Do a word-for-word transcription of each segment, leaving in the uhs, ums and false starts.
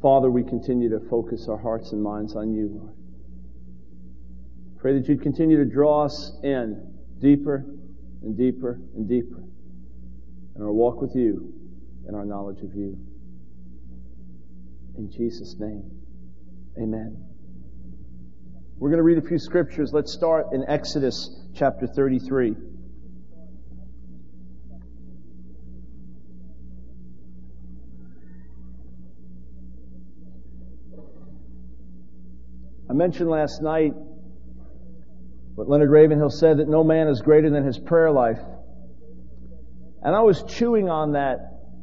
Father, we continue to focus our hearts and minds on you, Lord. Pray that you'd continue to draw us in deeper and deeper and deeper in our walk with you and our knowledge of you. In Jesus' name, amen. We're going to read a few scriptures. Let's start in Exodus chapter thirty-three. I mentioned last night what Leonard Ravenhill said, that no man is greater than his prayer life. And I was chewing on that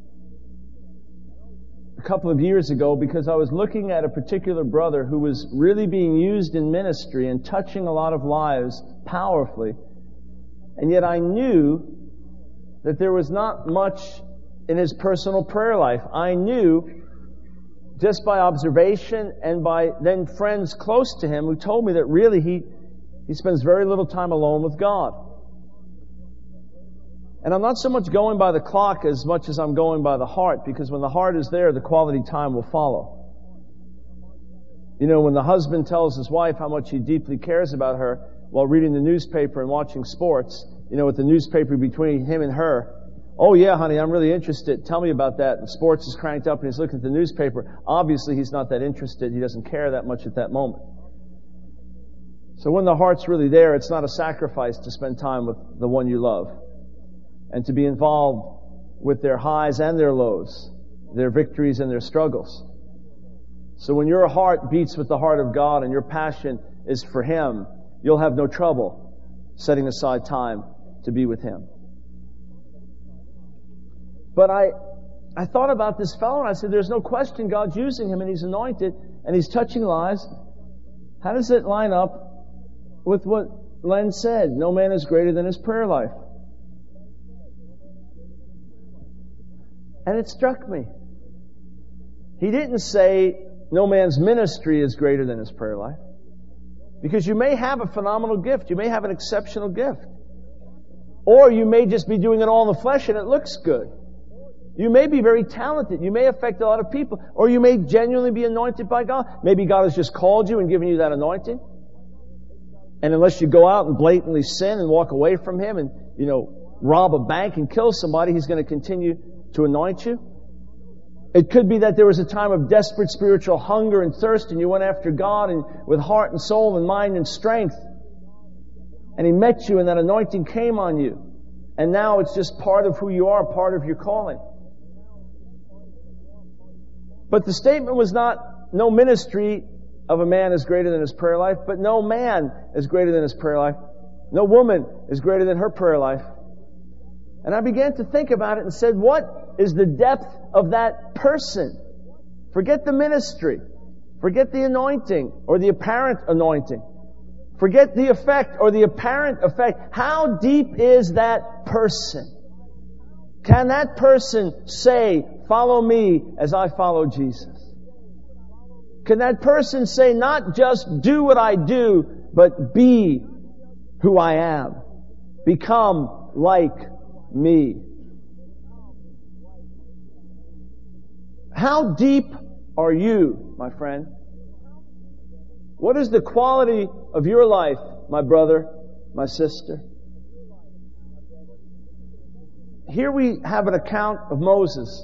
a couple of years ago because I was looking at a particular brother who was really being used in ministry and touching a lot of lives powerfully. And yet I knew that there was not much in his personal prayer life. I knew just by observation and by then friends close to him who told me that really he, he spends very little time alone with God. And I'm not so much going by the clock as much as I'm going by the heart, because when the heart is there, the quality time will follow. You know, when the husband tells his wife how much he deeply cares about her while reading the newspaper and watching sports, you know, with the newspaper between him and her, oh yeah, honey, I'm really interested. Tell me about that. And sports is cranked up and he's looking at the newspaper. Obviously, he's not that interested. He doesn't care that much at that moment. So when the heart's really there, it's not a sacrifice to spend time with the one you love and to be involved with their highs and their lows, their victories and their struggles. So when your heart beats with the heart of God and your passion is for Him, you'll have no trouble setting aside time to be with Him. But I, I thought about this fellow and I said, there's no question God's using him and he's anointed and he's touching lives. How does it line up with what Len said? No man is greater than his prayer life. And it struck me. He didn't say no man's ministry is greater than his prayer life. Because you may have a phenomenal gift. You may have an exceptional gift. Or you may just be doing it all in the flesh and it looks good. You may be very talented. You may affect a lot of people. Or you may genuinely be anointed by God. Maybe God has just called you and given you that anointing. And unless you go out and blatantly sin and walk away from Him and, you know, rob a bank and kill somebody, He's going to continue to anoint you. It could be that there was a time of desperate spiritual hunger and thirst and you went after God and with heart and soul and mind and strength. And He met you and that anointing came on you. And now it's just part of who you are, part of your calling. But the statement was not, no ministry of a man is greater than his prayer life, but no man is greater than his prayer life. No woman is greater than her prayer life. And I began to think about it and said, what is the depth of that person? Forget the ministry. Forget the anointing or the apparent anointing. Forget the effect or the apparent effect. How deep is that person? Can that person say, follow me as I follow Jesus? Can that person say, not just do what I do, but be who I am? Become like me. How deep are you, my friend? What is the quality of your life, my brother, my sister? Here we have an account of Moses.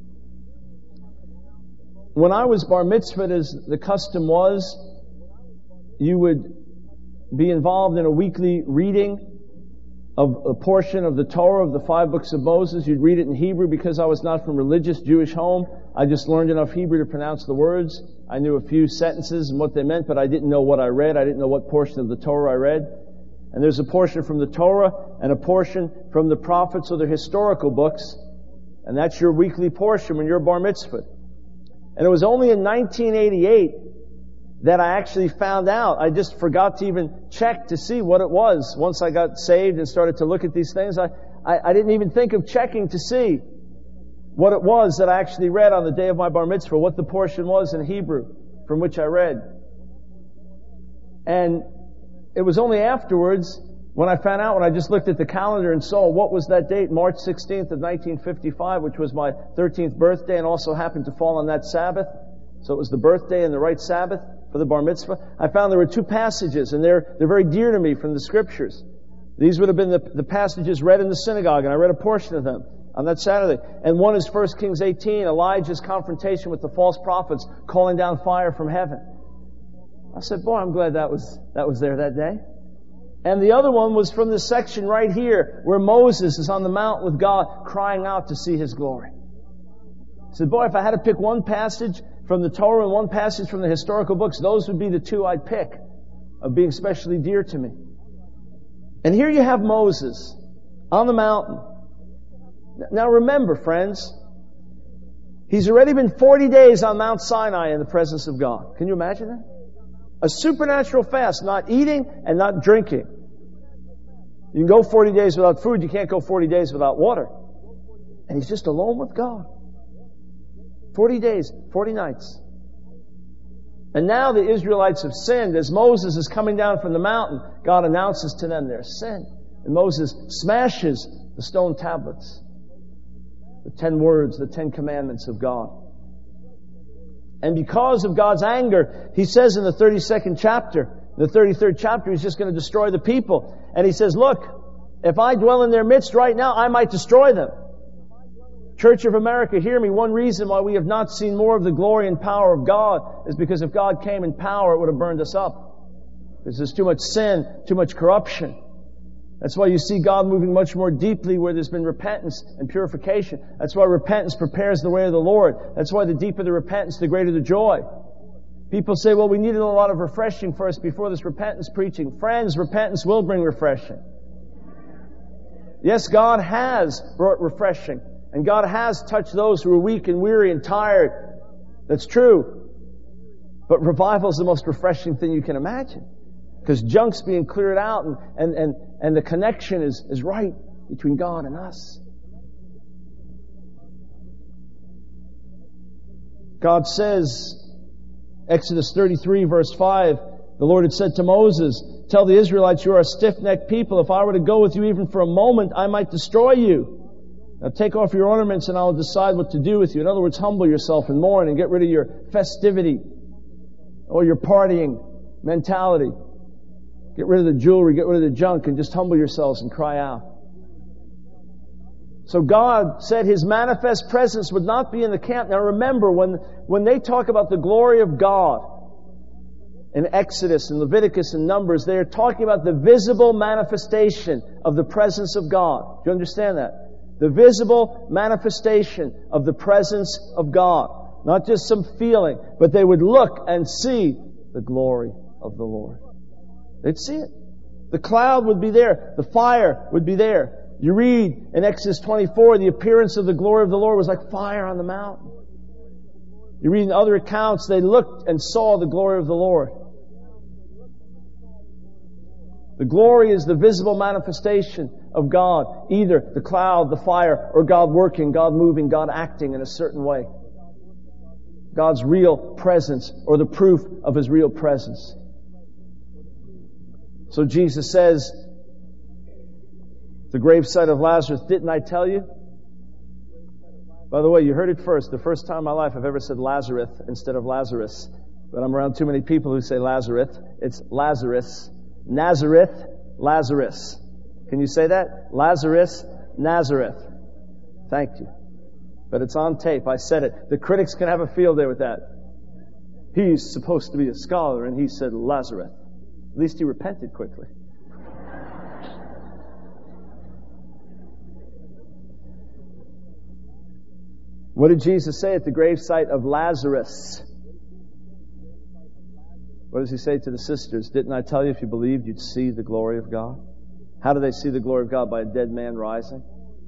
When I was bar mitzvahed, as the custom was, you would be involved in a weekly reading of a portion of the Torah of the five books of Moses. You'd read it in Hebrew. Because I was not from religious Jewish home, I just learned enough Hebrew to pronounce the words. I knew a few sentences and what they meant, but I didn't know what I read. I didn't know what portion of the Torah I read. And there's a portion from the Torah and a portion from the prophets or the historical books. And that's your weekly portion when you're bar mitzvah. And it was only in nineteen eighty-eight that I actually found out. I just forgot to even check to see what it was. Once I got saved and started to look at these things, I, I, I didn't even think of checking to see what it was that I actually read on the day of my bar mitzvah, what the portion was in Hebrew from which I read. And it was only afterwards when I found out, when I just looked at the calendar and saw what was that date, March sixteenth of nineteen fifty-five, which was my thirteenth birthday and also happened to fall on that Sabbath, So it was the birthday and the right Sabbath for the bar mitzvah. I found there were two passages, and they're, they're very dear to me from the Scriptures. These would have been the, the passages read in the synagogue, and I read a portion of them on that Saturday. And one is First Kings eighteen, Elijah's confrontation with the false prophets, calling down fire from heaven. I said, boy, I'm glad that was, that was there that day. And the other one was from this section right here, where Moses is on the mountain with God, crying out to see His glory. I said, boy, if I had to pick one passage from the Torah and one passage from the historical books, those would be the two I'd pick of being especially dear to me. And here you have Moses on the mountain. Now remember, friends, he's already been forty days on Mount Sinai in the presence of God. Can you imagine that? A supernatural fast, not eating and not drinking. You can go forty days without food, you can't go forty days without water. And he's just alone with God. forty days, forty nights. And now the Israelites have sinned. As Moses is coming down from the mountain, God announces to them their sin. And Moses smashes the stone tablets. The ten words, the ten commandments of God. And because of God's anger, He says in the thirty-second chapter, the thirty-third chapter, He's just going to destroy the people. And He says, look, if I dwell in their midst right now, I might destroy them. Church of America, hear me. One reason why we have not seen more of the glory and power of God is because if God came in power, it would have burned us up. Because there's too much sin, too much corruption. That's why you see God moving much more deeply where there's been repentance and purification. That's why repentance prepares the way of the Lord. That's why the deeper the repentance, the greater the joy. People say, well, we needed a lot of refreshing first before this repentance preaching. Friends, repentance will bring refreshing. Yes, God has brought refreshing. And God has touched those who are weak and weary and tired. That's true. But revival is the most refreshing thing you can imagine. Because junk's being cleared out and, and, and, and the connection is, is right between God and us. God says, Exodus thirty-three verse five, the Lord had said to Moses, tell the Israelites you are a stiff-necked people. If I were to go with you even for a moment, I might destroy you. Now take off your ornaments and I will decide what to do with you. In other words, humble yourself and mourn and get rid of your festivity or your partying mentality. Get rid of the jewelry, get rid of the junk, and just humble yourselves and cry out. So God said His manifest presence would not be in the camp. Now remember, when, when they talk about the glory of God in Exodus and Leviticus and Numbers, they are talking about the visible manifestation of the presence of God. Do you understand that? The visible manifestation of the presence of God. Not just some feeling, but they would look and see the glory of the Lord. They'd see it. The cloud would be there. The fire would be there. You read in Exodus twenty-four, the appearance of the glory of the Lord was like fire on the mountain. You read in other accounts, they looked and saw the glory of the Lord. The glory is the visible manifestation of God. Either the cloud, the fire, or God working, God moving, God acting in a certain way. God's real presence, or the proof of His real presence. So Jesus says, the gravesite of Lazarus, didn't I tell you? By the way, you heard it first. The first time in my life I've ever said Lazarus instead of Lazarus. But I'm around too many people who say Lazarus. It's Lazarus. Nazareth, Lazarus. Can you say that? Lazarus, Nazareth. Thank you. But it's on tape. I said it. The critics can have a field day with that. He's supposed to be a scholar, and he said Lazarus. At least he repented quickly. What did Jesus say at the gravesite of Lazarus? What does He say to the sisters? Didn't I tell you if you believed you'd see the glory of God? How do they see the glory of God? By a dead man rising?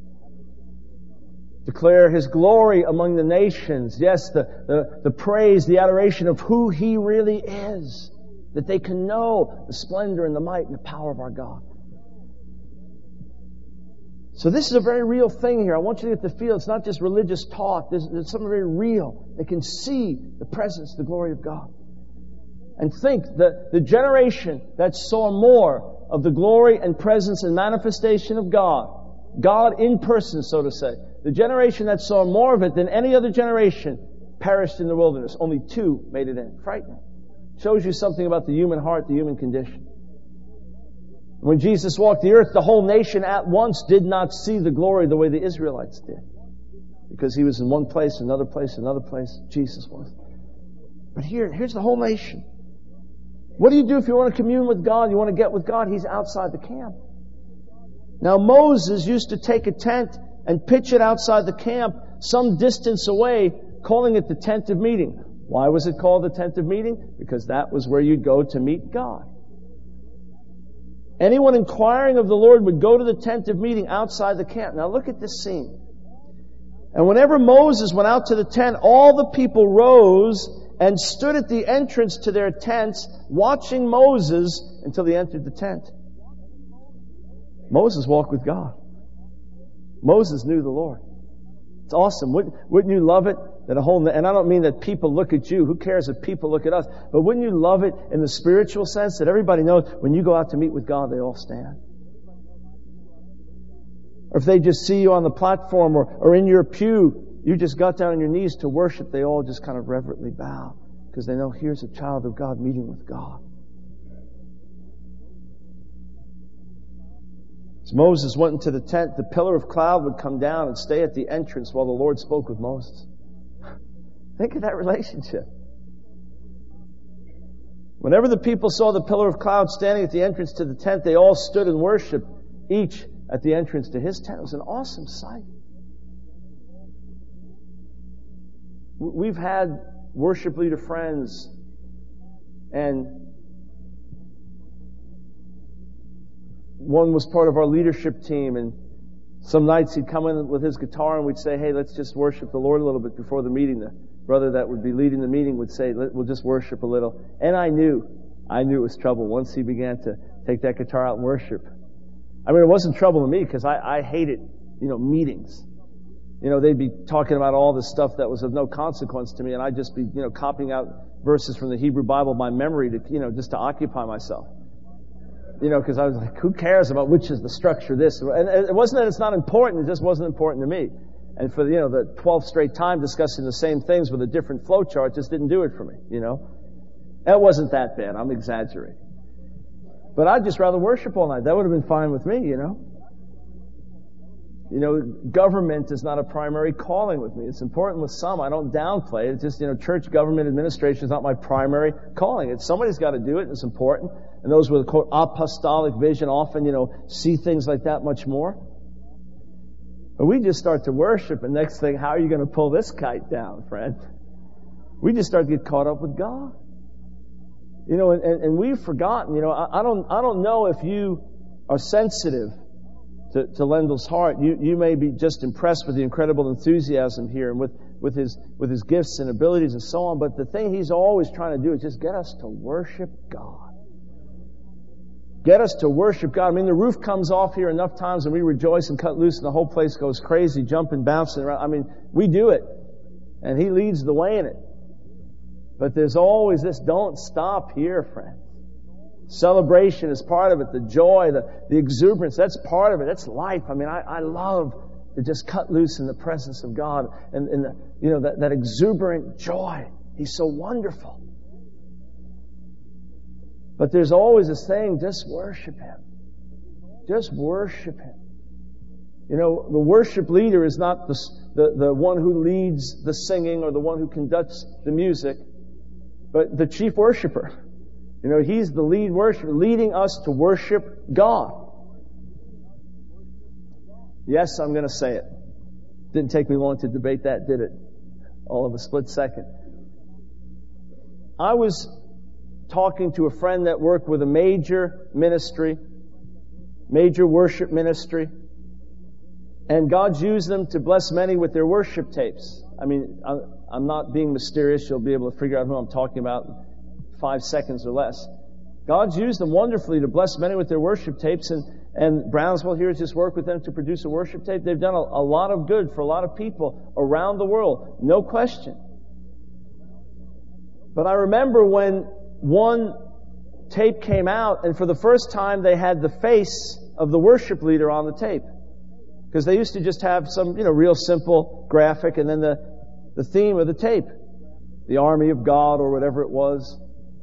Declare His glory among the nations. Yes, the, the, the praise, the adoration of who He really is. That they can know the splendor and the might and the power of our God. So this is a very real thing here. I want you to get the feel. It's not just religious talk. There's, there's something very real. They can see the presence, the glory of God. And think that the generation that saw more of the glory and presence and manifestation of God, God in person, so to say, the generation that saw more of it than any other generation perished in the wilderness. Only two made it in. Frightening. Shows you something about the human heart, the human condition. When Jesus walked the earth, the whole nation at once did not see the glory the way the Israelites did. Because he was in one place, another place, another place. Jesus was. But here, here's the whole nation. What do you do if you want to commune with God? You want to get with God? He's outside the camp. Now Moses used to take a tent and pitch it outside the camp some distance away, calling it the tent of meeting. Why was it called the tent of meeting? Because that was where you'd go to meet God. Anyone inquiring of the Lord would go to the tent of meeting outside the camp. Now look at this scene. And whenever Moses went out to the tent, all the people rose and stood at the entrance to their tents, watching Moses until he entered the tent. Moses walked with God. Moses knew the Lord. It's awesome. Wouldn't, wouldn't you love it that a whole, and I don't mean that people look at you. Who cares if people look at us? But wouldn't you love it in the spiritual sense that everybody knows when you go out to meet with God, they all stand? Or if they just see you on the platform or, or in your pew, you just got down on your knees to worship, they all just kind of reverently bow because they know here's a child of God meeting with God. As Moses went into the tent, the pillar of cloud would come down and stay at the entrance while the Lord spoke with Moses. Think of that relationship. Whenever the people saw the pillar of cloud standing at the entrance to the tent, they all stood and worshiped, each at the entrance to his tent. It was an awesome sight. We've had worship leader friends, and one was part of our leadership team, and some nights he'd come in with his guitar and we'd say, hey, let's just worship the Lord a little bit before the meeting. The brother that would be leading the meeting would say, we'll just worship a little. And I knew, I knew it was trouble once he began to take that guitar out and worship. I mean, it wasn't trouble to me because I, I hated, you know, meetings. You know, they'd be talking about all this stuff that was of no consequence to me, and I'd just be, you know, copying out verses from the Hebrew Bible by memory to, you know, just to occupy myself. You know, because I was like, who cares about which is the structure of this? And it wasn't that it's not important, it just wasn't important to me. And for, you know, the twelfth straight time discussing the same things with a different flow chart just didn't do it for me, you know. It wasn't that bad, I'm exaggerating. But I'd just rather worship all night. That would have been fine with me, you know. You know, government is not a primary calling with me. It's important with some. I don't downplay it. It's just, you know, church government administration is not my primary calling. It's somebody's got to do it, and it's important. And those with, quote, apostolic vision often, you know, see things like that much more. But we just start to worship, and next thing, how are you going to pull this kite down, friend? We just start to get caught up with God. You know, and, and we've forgotten, you know, I, I don't, I don't know if you are sensitive to, to Lendel's heart. You, you may be just impressed with the incredible enthusiasm here and with, with his, with his gifts and abilities and so on. But the thing he's always trying to do is just get us to worship God. Get us to worship God. I mean, the roof comes off here enough times and we rejoice and cut loose and the whole place goes crazy, jumping, bouncing around. I mean, we do it. And he leads the way in it. But there's always this, don't stop here, friend. Celebration is part of it. The joy, the, the exuberance, that's part of it. That's life. I mean, I, I love to just cut loose in the presence of God. And, and the, you know, that, that exuberant joy. He's so wonderful. But there's always this thing, just worship Him. Just worship Him. You know, the worship leader is not the, the, the one who leads the singing or the one who conducts the music, but the chief worshiper. You know, he's the lead worshiper, leading us to worship God. Yes, I'm going to say it. Didn't take me long to debate that, did it? All of a split second. I was talking to a friend that worked with a major ministry, major worship ministry, and God's used them to bless many with their worship tapes. I mean, I'm not being mysterious. You'll be able to figure out who I'm talking about in five seconds or less. God's used them wonderfully to bless many with their worship tapes, and, and Brownsville here has just worked with them to produce a worship tape. They've done a, a lot of good for a lot of people around the world, no question. But I remember when one tape came out, and for the first time they had the face of the worship leader on the tape. Because they used to just have some, you know, real simple graphic and then the, the theme of the tape. the army of God or whatever it was.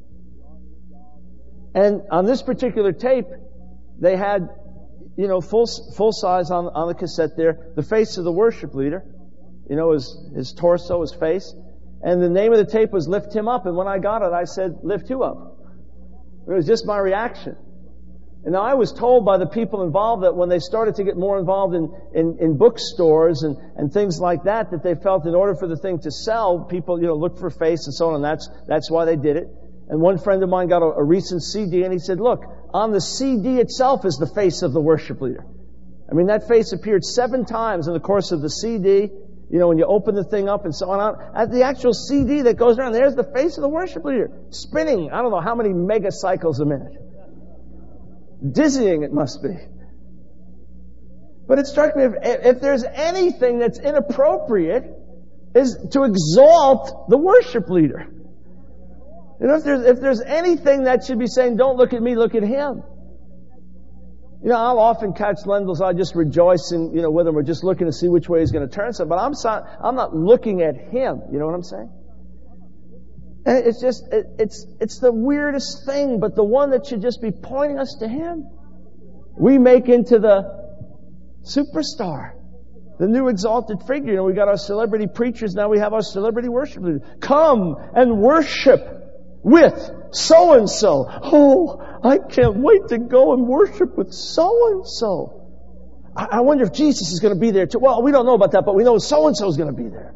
And on this particular tape, they had, you know, full full size on, on the cassette there, the face of the worship leader, you know, his, his torso, his face. And the name of the tape was Lift Him Up. And when I got it, I said, Lift Who Up? It was just my reaction. And now I was told by the people involved that when they started to get more involved in, in, in bookstores and, and things like that, that they felt in order for the thing to sell, people, you know, look for face and so on, and that's, that's why they did it. And one friend of mine got a, a recent C D and he said, look, on the C D itself is the face of the worship leader. I mean, that face appeared seven times in the course of the C D. You know, when you open the thing up and so on, at the actual C D that goes around, there's the face of the worship leader spinning, I don't know how many megacycles a minute. Dizzying it must be. But it struck me, if, if there's anything that's inappropriate, is to exalt the worship leader. You know, if there's, if there's anything that should be saying, don't look at me, look at him. You know, I'll often catch Lendl's, I just rejoice in, you know, with him, we're just looking to see which way he's going to turn. So, but I'm so, I'm not looking at him. You know what I'm saying? And it's just, it, it's, it's the weirdest thing, but the one that should just be pointing us to him. We make into the superstar, the new exalted figure. You know, we got our celebrity preachers, now we have our celebrity worship leaders. Come and worship with so-and-so. Oh, I can't wait to go and worship with so-and-so. I, I wonder if Jesus is going to be there too. Well, we don't know about that, but we know so-and-so is going to be there.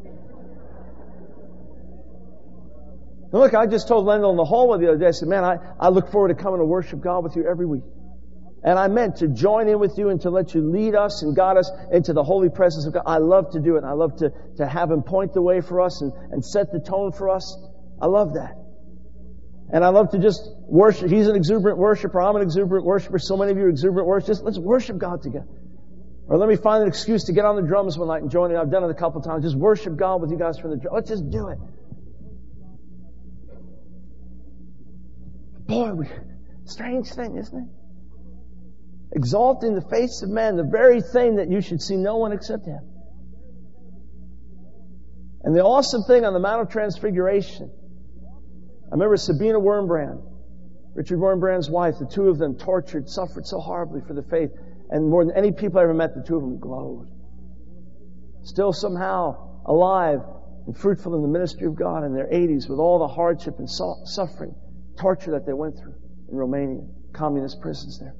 Now look, I just told Lendl in the hallway the other day, I said, man, I, I look forward to coming to worship God with you every week. And I meant to join in with you and to let you lead us and guide us into the holy presence of God. I love to do it. And I love to, to have Him point the way for us and, and set the tone for us. I love that. And I love to just worship. He's an exuberant worshiper. I'm an exuberant worshiper. So many of you are exuberant worshipers. Just let's worship God together. Or let me find an excuse to get on the drums one night and join in. I've done it a couple of times. Just worship God with you guys from the drums. Let's just do it. Boy, we, strange thing, isn't it? Exalting the face of man, the very thing that you should see no one except Him. And the awesome thing on the Mount of Transfiguration, I remember Sabina Wurmbrand, Richard Wurmbrand's wife, the two of them tortured, suffered so horribly for the faith. And more than any people I ever met, the two of them glowed. Still somehow alive and fruitful in the ministry of God in their eighties with all the hardship and suffering, torture that they went through in Romania, communist prisons there.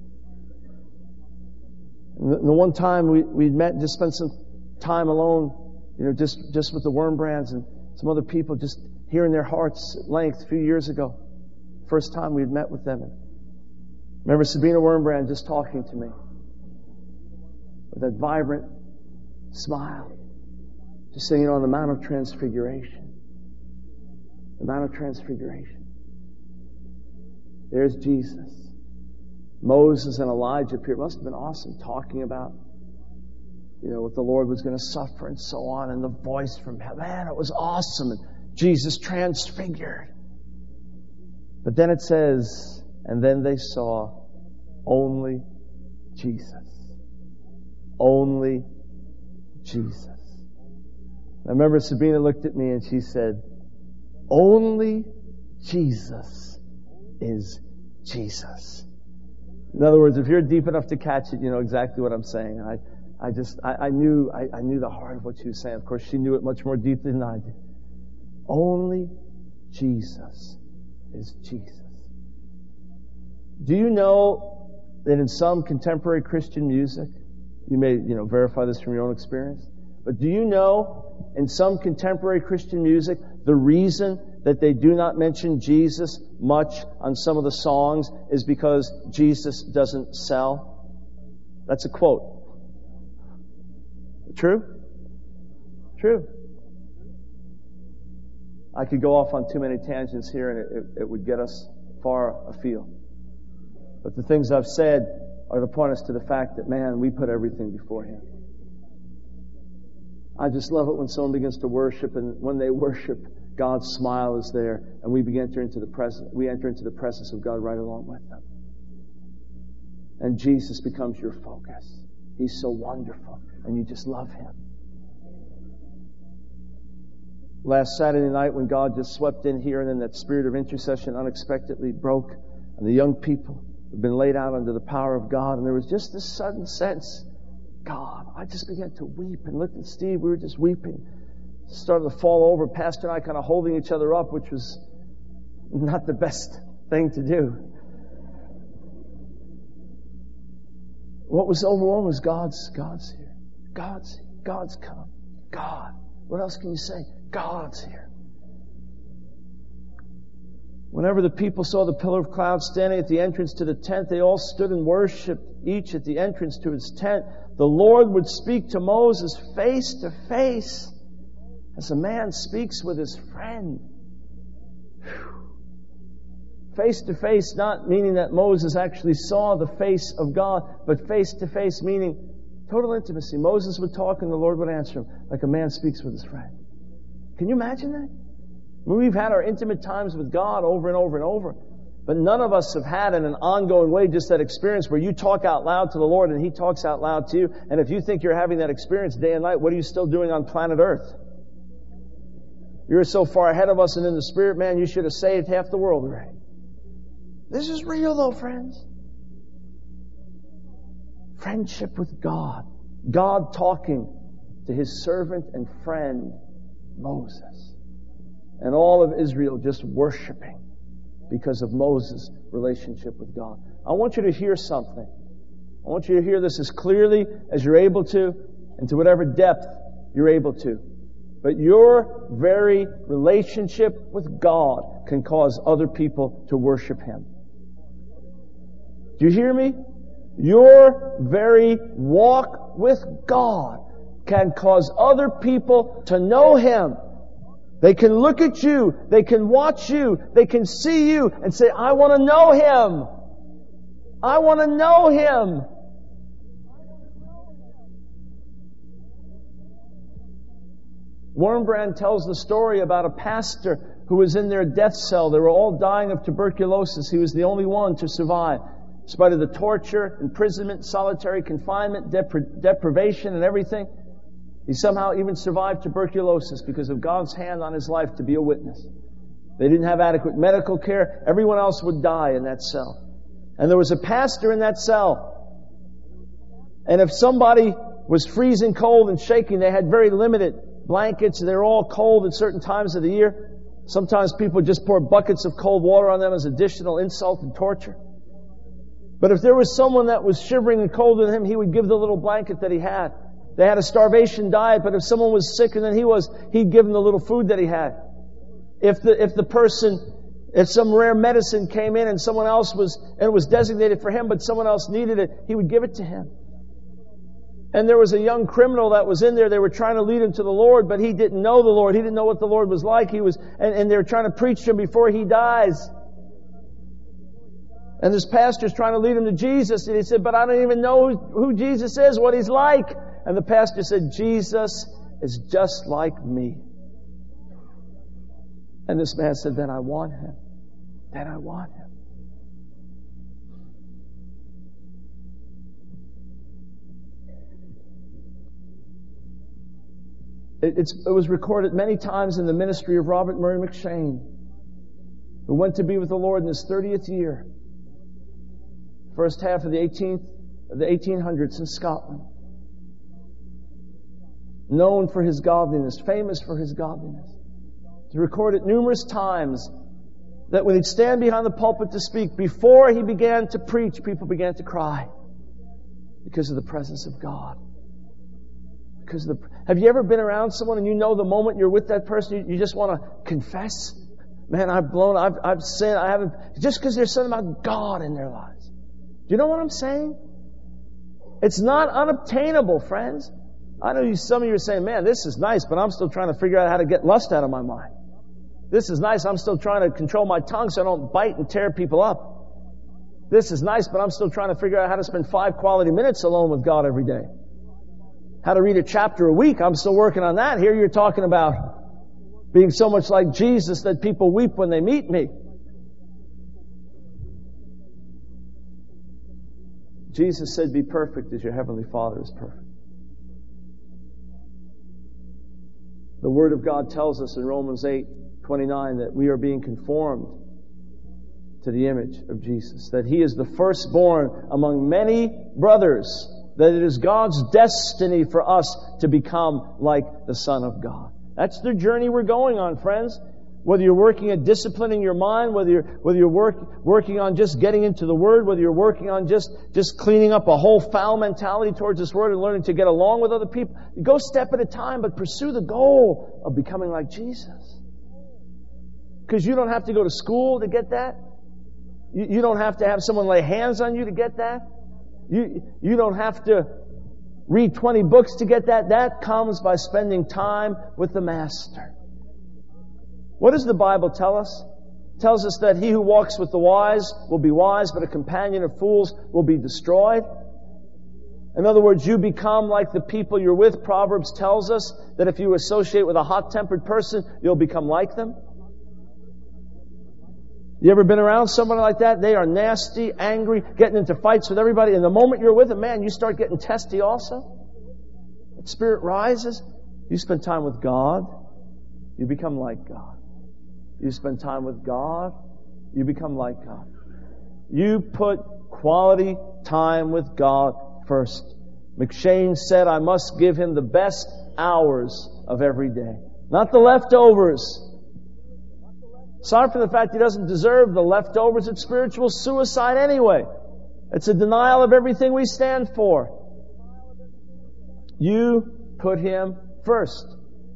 And the, the one time we, we'd met, just spent some time alone, you know, just, just with the Wurmbrands and some other people, just hearing their hearts at length a few years ago. First time we'd met with them. And I remember Sabina Wurmbrand just talking to me with that vibrant smile, just saying, you know, on the Mount of Transfiguration, the Mount of Transfiguration, there's Jesus. Moses and Elijah appeared. It must have been awesome talking about, you know, what the Lord was going to suffer and so on, and the voice from heaven. Man, it was awesome. And Jesus transfigured. But then it says, and then they saw only Jesus. Only Jesus. I remember Sabina looked at me and she said, only Jesus is Jesus. In other words, if you're deep enough to catch it, you know exactly what I'm saying. I, I just, I, I knew, I, I knew the heart of what she was saying. Of course, she knew it much more deeply than I did. Only Jesus is Jesus. Do you know that in some contemporary Christian music, you may, you know, verify this from your own experience, but do you know in some contemporary Christian music, the reason that they do not mention Jesus much on some of the songs is because Jesus doesn't sell? That's a quote. True? True. I could go off on too many tangents here and it, it, it would get us far afield. But the things I've said are to point us to the fact that, man, we put everything before Him. I just love it when someone begins to worship, and when they worship, God's smile is there, and we begin to enter into the presence. We enter into the presence of God right along with them, and Jesus becomes your focus. He's so wonderful, and you just love Him. last Saturday night when God just swept in here and then that spirit of intercession unexpectedly broke and the young people had been laid out under the power of God, and there was just this sudden sense, God, I just began to weep and looked at Steve, we were just weeping. Started to fall over, Pastor and I kind of holding each other up, which was not the best thing to do. What was overwhelming was God's, God's here. God's here. God's come. God. What else can you say? God's here. Whenever the people saw the pillar of cloud standing at the entrance to the tent, they all stood and worshipped, each at the entrance to his tent. The Lord would speak to Moses face to face, as a man speaks with his friend. Face to face, not meaning that Moses actually saw the face of God, but face to face meaning total intimacy. Moses would talk and the Lord would answer him like a man speaks with his friend. Can you imagine that? I mean, we've had our intimate times with God over and over and over, but none of us have had in an ongoing way just that experience where you talk out loud to the Lord and He talks out loud to you. And if you think you're having that experience day and night, what are you still doing on planet Earth? You're so far ahead of us and in the Spirit, man, you should have saved half the world already. This is real though, friends. Friendship with God. God talking to His servant and friend, Moses. And all of Israel just worshiping because of Moses' relationship with God. I want you to hear something. I want you to hear this as clearly as you're able to and to whatever depth you're able to. But your very relationship with God can cause other people to worship Him. Do you hear me? Your very walk with God can cause other people to know Him. They can look at you, they can watch you, they can see you and say, I want to know Him. I want to know Him. Wurmbrand tells the story about a pastor who was in their death cell. They were all dying of tuberculosis. He was the only one to survive. In spite of the torture, imprisonment, solitary confinement, depri- deprivation and everything, he somehow even survived tuberculosis because of God's hand on his life to be a witness. They didn't have adequate medical care. Everyone else would die in that cell. And there was a pastor in that cell. And if somebody was freezing cold and shaking, they had very limited blankets. They're all cold at certain times of the year. Sometimes people just pour buckets of cold water on them as additional insult and torture. But if there was someone that was shivering and colder than him, he would give the little blanket that he had. They had a starvation diet, but if someone was sicker than he was, he'd give them the little food that he had. If the, if the person, if some rare medicine came in and someone else was, and it was designated for him, but someone else needed it, he would give it to him. And there was a young criminal that was in there. They were trying to lead him to the Lord, but he didn't know the Lord. He didn't know what the Lord was like. He was, and, and they were trying to preach to him before he dies. And this pastor's trying to lead him to Jesus. And he said, but I don't even know who, who Jesus is, what He's like. And the pastor said, Jesus is just like me. And this man said, then I want Him. Then I want Him. It, it's, it was recorded many times in the ministry of Robert Murray McShane, who went to be with the Lord in his thirtieth year. First half of the eighteenth, the eighteen hundreds in Scotland. Known for his godliness, famous for his godliness. He recorded numerous times that when he'd stand behind the pulpit to speak, before he began to preach, people began to cry because of the presence of God. Because of the, have you ever been around someone and you know the moment you're with that person, you, you just want to confess? Man, I've blown, I've, I've sinned, I haven't, just because there's something about God in their lives. Do you know what I'm saying? It's not unobtainable, friends. I know you, some of you are saying, man, this is nice, but I'm still trying to figure out how to get lust out of my mind. This is nice, I'm still trying to control my tongue so I don't bite and tear people up. This is nice, but I'm still trying to figure out how to spend five quality minutes alone with God every day. How to read a chapter a week, I'm still working on that. Here you're talking about being so much like Jesus that people weep when they meet me. Jesus said, be perfect as your Heavenly Father is perfect. The Word of God tells us in Romans eight twenty-nine that we are being conformed to the image of Jesus, that He is the firstborn among many brothers, that it is God's destiny for us to become like the Son of God. That's the journey we're going on, friends. Whether you're working at disciplining your mind, whether you're, whether you're work, working on just getting into the Word, whether you're working on just, just cleaning up a whole foul mentality towards this Word and learning to get along with other people, go step at a time, but pursue the goal of becoming like Jesus. Because you don't have to go to school to get that. You, you don't have to have someone lay hands on you to get that. You, you don't have to read twenty books to get that. That comes by spending time with the Master. What does the Bible tell us? It tells us that he who walks with the wise will be wise, but a companion of fools will be destroyed. In other words, you become like the people you're with. Proverbs tells us that if you associate with a hot-tempered person, you'll become like them. You ever been around somebody like that? They are nasty, angry, getting into fights with everybody. And the moment you're with them, man, you start getting testy also. The spirit rises. You spend time with God, you become like God. You spend time with God, you become like God. You put quality time with God first. McShane said, I must give Him the best hours of every day. Not the leftovers. Aside from the fact He doesn't deserve the leftovers, it's spiritual suicide anyway. It's a denial of everything we stand for. You put Him first.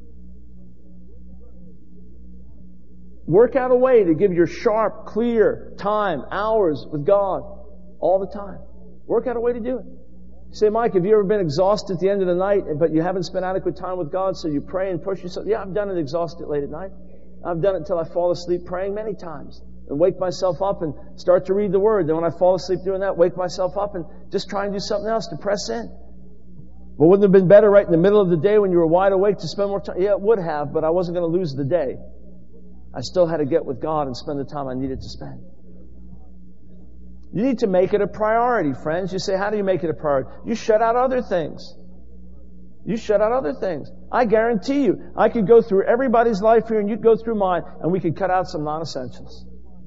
Work out a way to give your sharp, clear time, hours with God all the time. Work out a way to do it. You say, Mike, have you ever been exhausted at the end of the night, but you haven't spent adequate time with God, so you pray and push yourself? Yeah, I've done it exhausted late at night. I've done it until I fall asleep praying many times and wake myself up and start to read the Word. Then when I fall asleep doing that, wake myself up and just try and do something else to press in. Well, wouldn't it have been better right in the middle of the day when you were wide awake to spend more time? Yeah, it would have, but I wasn't going to lose the day. I still had to get with God and spend the time I needed to spend. You need to make it a priority, friends. You say, how do you make it a priority? You shut out other things. You shut out other things. I guarantee you, I could go through everybody's life here and you'd go through mine and we could cut out some non-essentials.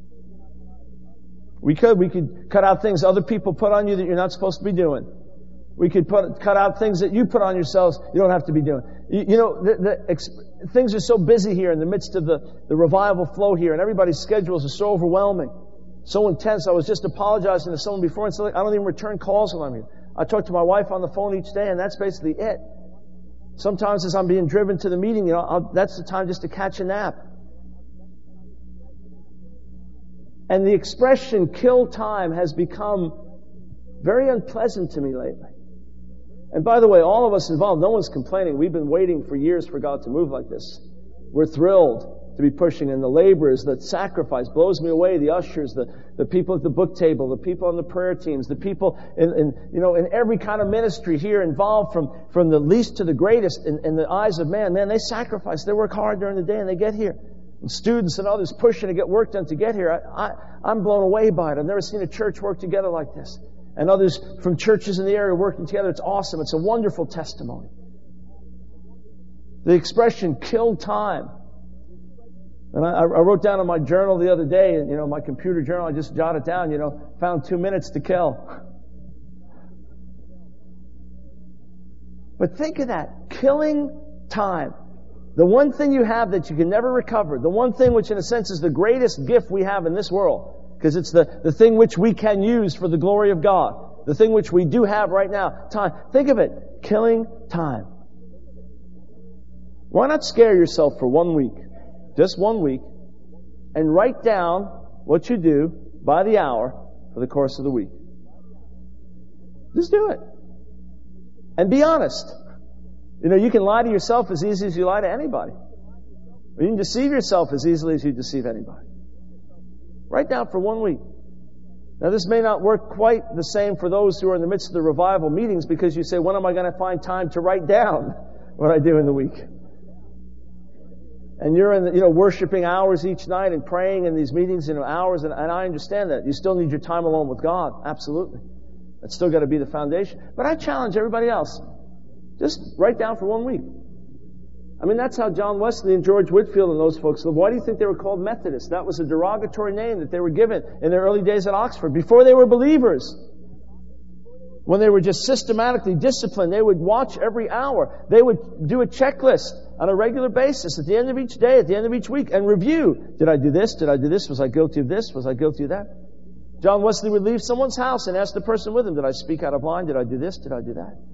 We could. We could cut out things other people put on you that you're not supposed to be doing. We could put, cut out things that you put on yourselves you don't have to be doing. You, you know, the, the ex, things are so busy here in the midst of the, the revival flow here, and everybody's schedules are so overwhelming, so intense. I was just apologizing to someone before and said, I don't even return calls when I'm here. I talk to my wife on the phone each day, and that's basically it. Sometimes as I'm being driven to the meeting, you know, I'll, that's the time just to catch a nap. And the expression kill time has become very unpleasant to me lately. And by the way, all of us involved, no one's complaining. We've been waiting for years for God to move like this. We're thrilled to be pushing, and the laborers, the sacrifice blows me away. The ushers, the, the people at the book table, the people on the prayer teams, the people in, in you know in every kind of ministry here involved, from from the least to the greatest in, in the eyes of man. Man, they sacrifice. They work hard during the day, and they get here. And students and others pushing to get work done to get here. I, I, I'm blown away by it. I've never seen a church work together like this. And others from churches in the area working together. It's awesome. It's a wonderful testimony. The expression, kill time. And I, I wrote down in my journal the other day, you know, my computer journal, I just jotted down, you know, found two minutes to kill. But think of that. Killing time. The one thing you have that you can never recover. The one thing which in a sense is the greatest gift we have in this world. Because it's the, the thing which we can use for the glory of God. The thing which we do have right now. Time. Think of it. Killing time. Why not scare yourself for one week? Just one week. And write down what you do by the hour for the course of the week. Just do it. And be honest. You know, you can lie to yourself as easily as you lie to anybody. Or you can deceive yourself as easily as you deceive anybody. Write down for one week. Now, this may not work quite the same for those who are in the midst of the revival meetings, because you say, when am I going to find time to write down what I do in the week? And you're in the, you know, worshiping hours each night and praying in these meetings, you know, hours, and, and I understand that. You still need your time alone with God. Absolutely. That's still got to be the foundation. But I challenge everybody else. Just write down for one week. I mean, that's how John Wesley and George Whitefield and those folks lived. Why do you think they were called Methodists? That was a derogatory name that they were given in their early days at Oxford, before they were believers. When they were just systematically disciplined, they would watch every hour. They would do a checklist on a regular basis at the end of each day, at the end of each week, and review. Did I do this? Did I do this? Was I guilty of this? Was I guilty of that? John Wesley would leave someone's house and ask the person with him, did I speak out of line? Did I do this? Did I do that?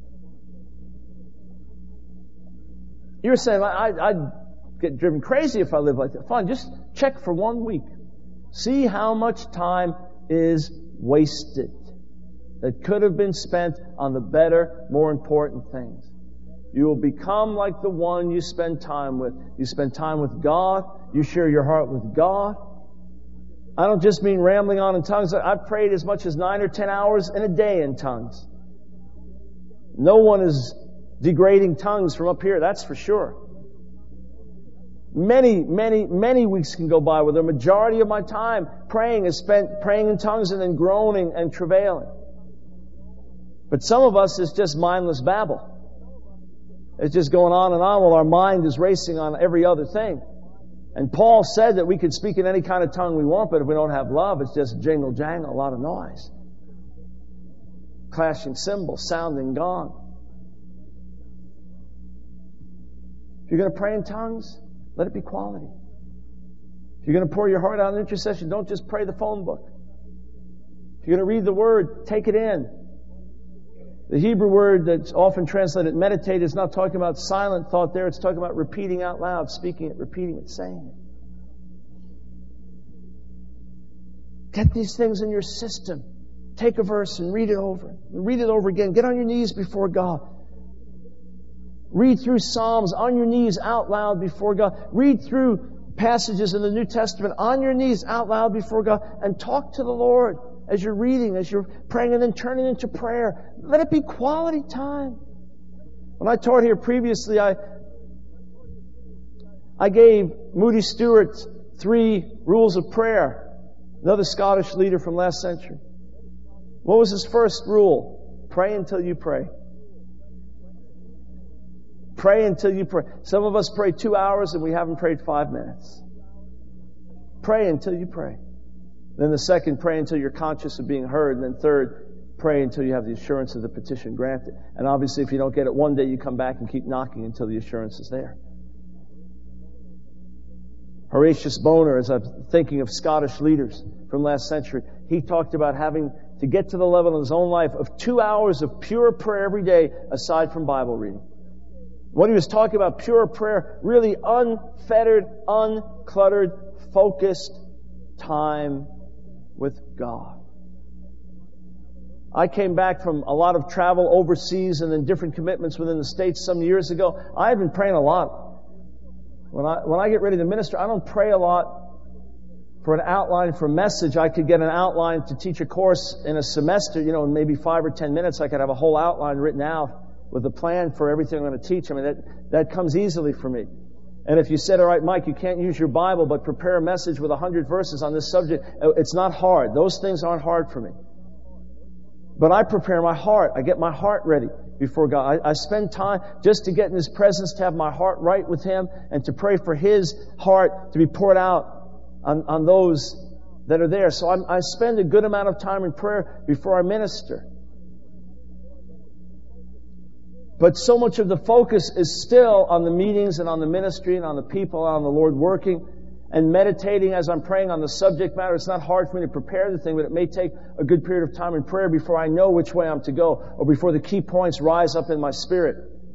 You're saying, I, I'd get driven crazy if I lived like that. Fine, just check for one week. See how much time is wasted that could have been spent on the better, more important things. You will become like the one you spend time with. You spend time with God. You share your heart with God. I don't just mean rambling on in tongues. I've prayed as much as nine or ten hours in a day in tongues. No one is degrading tongues from up here, that's for sure. Many, many, many weeks can go by where the majority of my time praying is spent praying in tongues and then groaning and travailing. But some of us, it's just mindless babble. It's just going on and on while our mind is racing on every other thing. And Paul said that we could speak in any kind of tongue we want, but if we don't have love, it's just jingle jangle, a lot of noise. Clashing cymbals, sounding gong. If you're going to pray in tongues, let it be quality. If you're going to pour your heart out in intercession, don't just pray the phone book. If you're going to read the Word, take it in. The Hebrew word that's often translated meditate is not talking about silent thought there. It's talking about repeating out loud, speaking it, repeating it, saying it. Get these things in your system. Take a verse and read it over. Read it over again. Get on your knees before God. Read through Psalms on your knees out loud before God. Read through passages in the New Testament on your knees out loud before God. And talk to the Lord as you're reading, as you're praying, and then turn it into prayer. Let it be quality time. When I taught here previously, I I gave Moody Stewart three rules of prayer, another Scottish leader from last century. What was his first rule? Pray until you pray. Pray until you pray. Some of us pray two hours and we haven't prayed five minutes. Pray until you pray. Then the second, pray until you're conscious of being heard. And then third, pray until you have the assurance of the petition granted. And obviously, if you don't get it one day, you come back and keep knocking until the assurance is there. Horatius Bonar, as I'm thinking of Scottish leaders from last century, he talked about having to get to the level in his own life of two hours of pure prayer every day aside from Bible reading. What he was talking about, pure prayer, really unfettered, uncluttered, focused time with God. I came back from a lot of travel overseas and then different commitments within the States some years ago. I've been praying a lot. When I, when I get ready to minister, I don't pray a lot for an outline for a message. I could get an outline to teach a course in a semester, you know, in maybe five or ten minutes. I could have a whole outline written out with a plan for everything I'm going to teach. I mean, that, that comes easily for me. And if you said, all right, Mike, you can't use your Bible, but prepare a message with a hundred verses on this subject, it's not hard. Those things aren't hard for me. But I prepare my heart. I get my heart ready before God. I, I spend time just to get in His presence, to have my heart right with Him, and to pray for His heart to be poured out on, on those that are there. So I'm, I spend a good amount of time in prayer before I minister. But so much of the focus is still on the meetings and on the ministry and on the people and on the Lord working and meditating as I'm praying on the subject matter. It's not hard for me to prepare the thing, but it may take a good period of time in prayer before I know which way I'm to go or before the key points rise up in my spirit.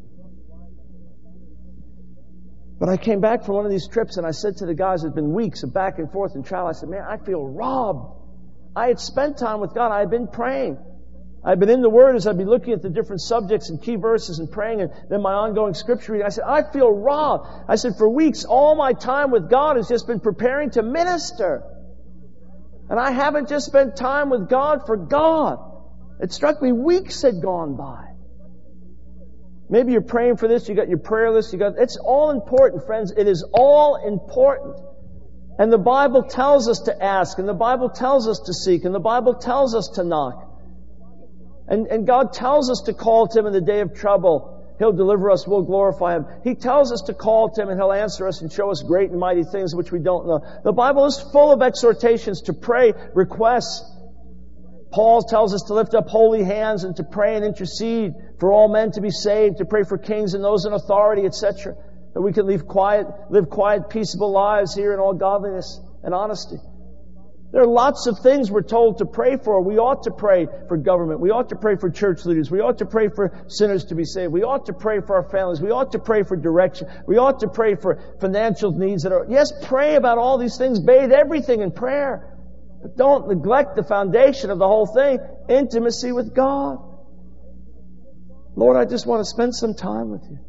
But I came back from one of these trips and I said to the guys, it's been weeks of back and forth and travel. I said, man, I feel robbed. I had spent time with God. I had been praying. I've been in the Word as I've been looking at the different subjects and key verses and praying, and then my ongoing scripture reading. I said, I feel robbed. I said, for weeks, all my time with God has just been preparing to minister. And I haven't just spent time with God for God. It struck me weeks had gone by. Maybe you're praying for this, you got your prayer list, you got, it's all important, friends. It is all important. And the Bible tells us to ask, and the Bible tells us to seek, and the Bible tells us to knock. And, and God tells us to call to Him in the day of trouble. He'll deliver us. We'll glorify Him. He tells us to call to Him and He'll answer us and show us great and mighty things which we don't know. The Bible is full of exhortations to pray, requests. Paul tells us to lift up holy hands and to pray and intercede for all men to be saved, to pray for kings and those in authority, et cetera, that we can live quiet, live quiet, peaceable lives here in all godliness and honesty. There are lots of things we're told to pray for. We ought to pray for government. We ought to pray for church leaders. We ought to pray for sinners to be saved. We ought to pray for our families. We ought to pray for direction. We ought to pray for financial needs that are, yes, pray about all these things. Bathe everything in prayer. But don't neglect the foundation of the whole thing, intimacy with God. Lord, I just want to spend some time with you.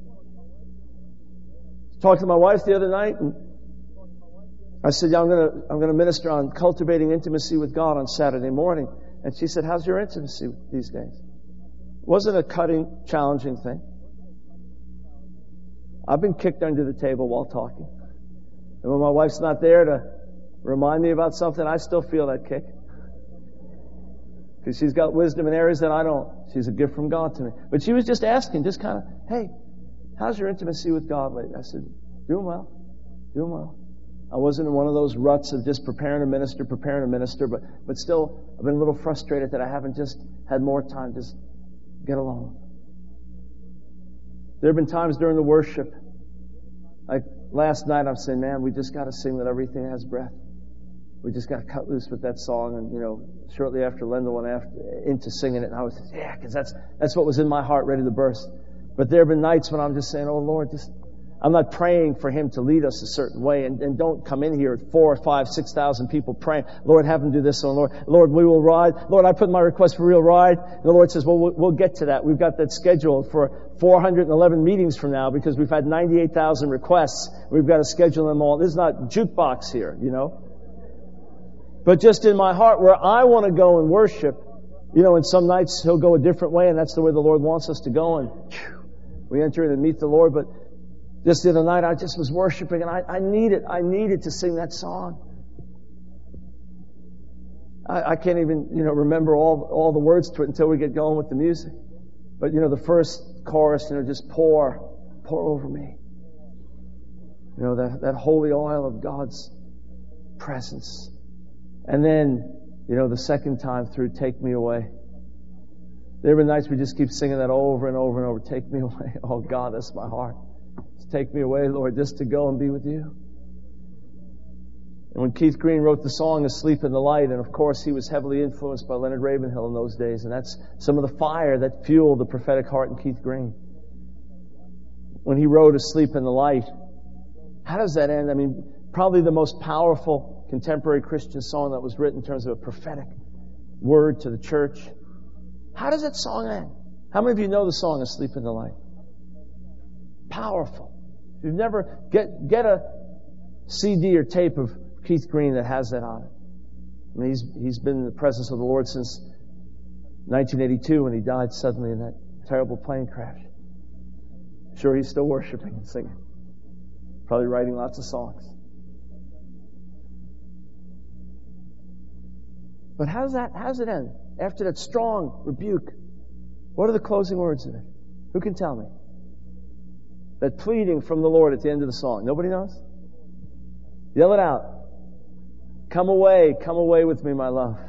I talked to my wife the other night, and I said, yeah, I'm going to, I'm going to minister on cultivating intimacy with God on Saturday morning. And she said, how's your intimacy these days? It wasn't a cutting, challenging thing. I've been kicked under the table while talking. And when my wife's not there to remind me about something, I still feel that kick. Because she's got wisdom in areas that I don't. She's a gift from God to me. But she was just asking, just kind of, hey, how's your intimacy with God lately? I said, doing well, doing well. I wasn't in one of those ruts of just preparing to minister, preparing to minister, but, but still, I've been a little frustrated that I haven't just had more time to just get alone. There have been times during the worship, like last night, I'm saying, man, we just got to sing that everything has breath. We just got to cut loose with that song. And, you know, shortly after Linda went after, into singing it, and I was, yeah, because that's, that's what was in my heart, ready to burst. But there have been nights when I'm just saying, oh, Lord, just, I'm not praying for Him to lead us a certain way, and, and don't come in here at four, five, six thousand people praying. Lord, have Him do this, oh Lord. Lord, we will ride. Lord, I put my request for real ride. And the Lord says, well, well, we'll get to that. We've got that scheduled for four hundred eleven meetings from now because we've had ninety-eight thousand requests. We've got to schedule them all. This is not jukebox here, you know. But just in my heart, where I want to go and worship, you know, and some nights He'll go a different way, and that's the way the Lord wants us to go. And whew, we enter in and meet the Lord, but just the other night, I just was worshiping, and I, I needed, I needed to sing that song. I, I can't even, you know, remember all, all the words to it until we get going with the music. But, you know, the first chorus, you know, just pour, pour over me. You know, that, that holy oil of God's presence. And then, you know, the second time through, take me away. There have been nights we just keep singing that over and over and over. Take me away. Oh God, that's my heart. Take me away, Lord, just to go and be with you. And when Keith Green wrote the song Asleep in the Light, and of course he was heavily influenced by Leonard Ravenhill in those days, and that's some of the fire that fueled the prophetic heart in Keith Green. When he wrote Asleep in the Light, how does that end? I mean, probably the most powerful contemporary Christian song that was written in terms of a prophetic word to the church. How does that song end? How many of you know the song Asleep in the Light? Powerful. If you've never, get, get a C D or tape of Keith Green that has that on it. I mean, he's, he's been in the presence of the Lord since nineteen eighty-two when he died suddenly in that terrible plane crash. I'm sure he's still worshiping and singing. Probably writing lots of songs. But how does that, how does it end? After that strong rebuke, what are the closing words of it? Who can tell me? That pleading from the Lord at the end of the song. Nobody knows? Yell it out. Come away, come away with me, my love.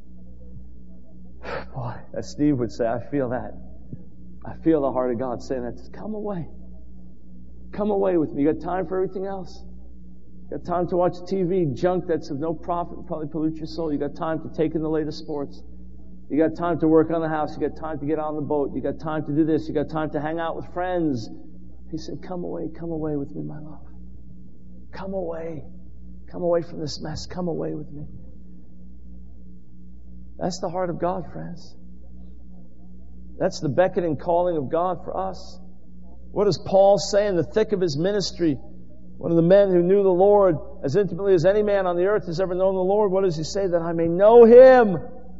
Boy, as Steve would say, I feel that. I feel the heart of God saying that. Just come away. Come away with me. You got time for everything else? You got time to watch T V, junk that's of no profit and probably pollute your soul. You got time to take in the latest sports. You got time to work on the house. You got time to get on the boat. You got time to do this. You got time to hang out with friends. He said, come away, come away with me, my love. Come away. Come away from this mess. Come away with me. That's the heart of God, friends. That's the beckoning calling of God for us. What does Paul say in the thick of his ministry? One of the men who knew the Lord as intimately as any man on the earth has ever known the Lord. What does he say? That I may know Him.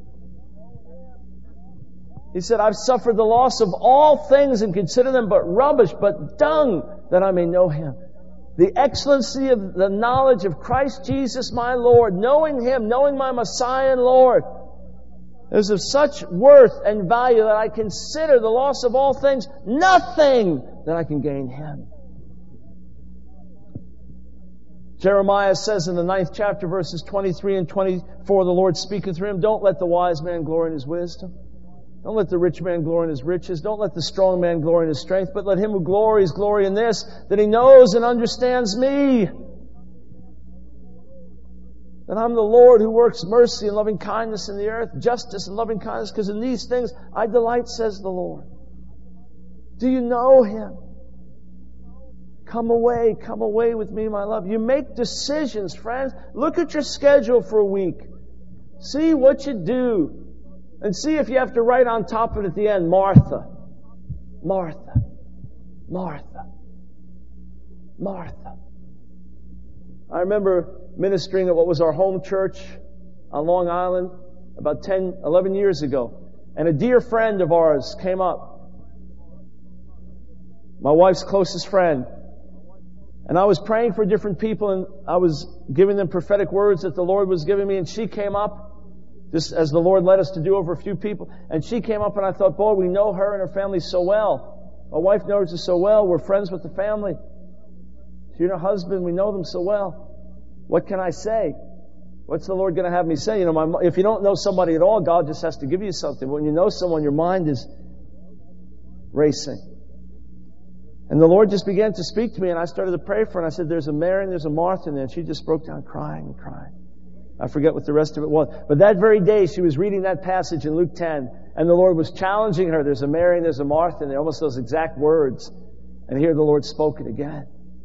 He said, I've suffered the loss of all things and consider them but rubbish, but dung, that I may know Him. The excellency of the knowledge of Christ Jesus my Lord, knowing Him, knowing my Messiah and Lord. is of such worth and value that I consider the loss of all things nothing that I can gain Him. Jeremiah says in the ninth chapter, verses twenty-three and twenty-four, the Lord speaketh through him, don't let the wise man glory in his wisdom. Don't let the rich man glory in his riches. Don't let the strong man glory in his strength. But let him who glories glory in this, that he knows and understands me. That I'm the Lord who works mercy and loving kindness in the earth, justice and loving kindness, because in these things I delight, says the Lord. Do you know Him? Come away, come away with me, my love. You make decisions, friends. Look at your schedule for a week. See what you do. And see if you have to write on top of it at the end, Martha, Martha, Martha, Martha. I remember ministering at what was our home church on Long Island about ten, eleven years ago. And a dear friend of ours came up. My wife's closest friend. And I was praying for different people, and I was giving them prophetic words that the Lord was giving me, and she came up, just as the Lord led us to do over a few people. And she came up, and I thought, boy, we know her and her family so well. My wife knows her so well. We're friends with the family. She and her husband, we know them so well. What can I say? What's the Lord going to have me say? You know, my, if you don't know somebody at all, God just has to give you something. When you know someone, your mind is racing. And the Lord just began to speak to me, and I started to pray for her, and I said, there's a Mary and there's a Martha in there. And she just broke down crying and crying. I forget what the rest of it was. But that very day, she was reading that passage in Luke ten, and the Lord was challenging her. There's a Mary and there's a Martha in there, almost those exact words. And here the Lord spoke it again.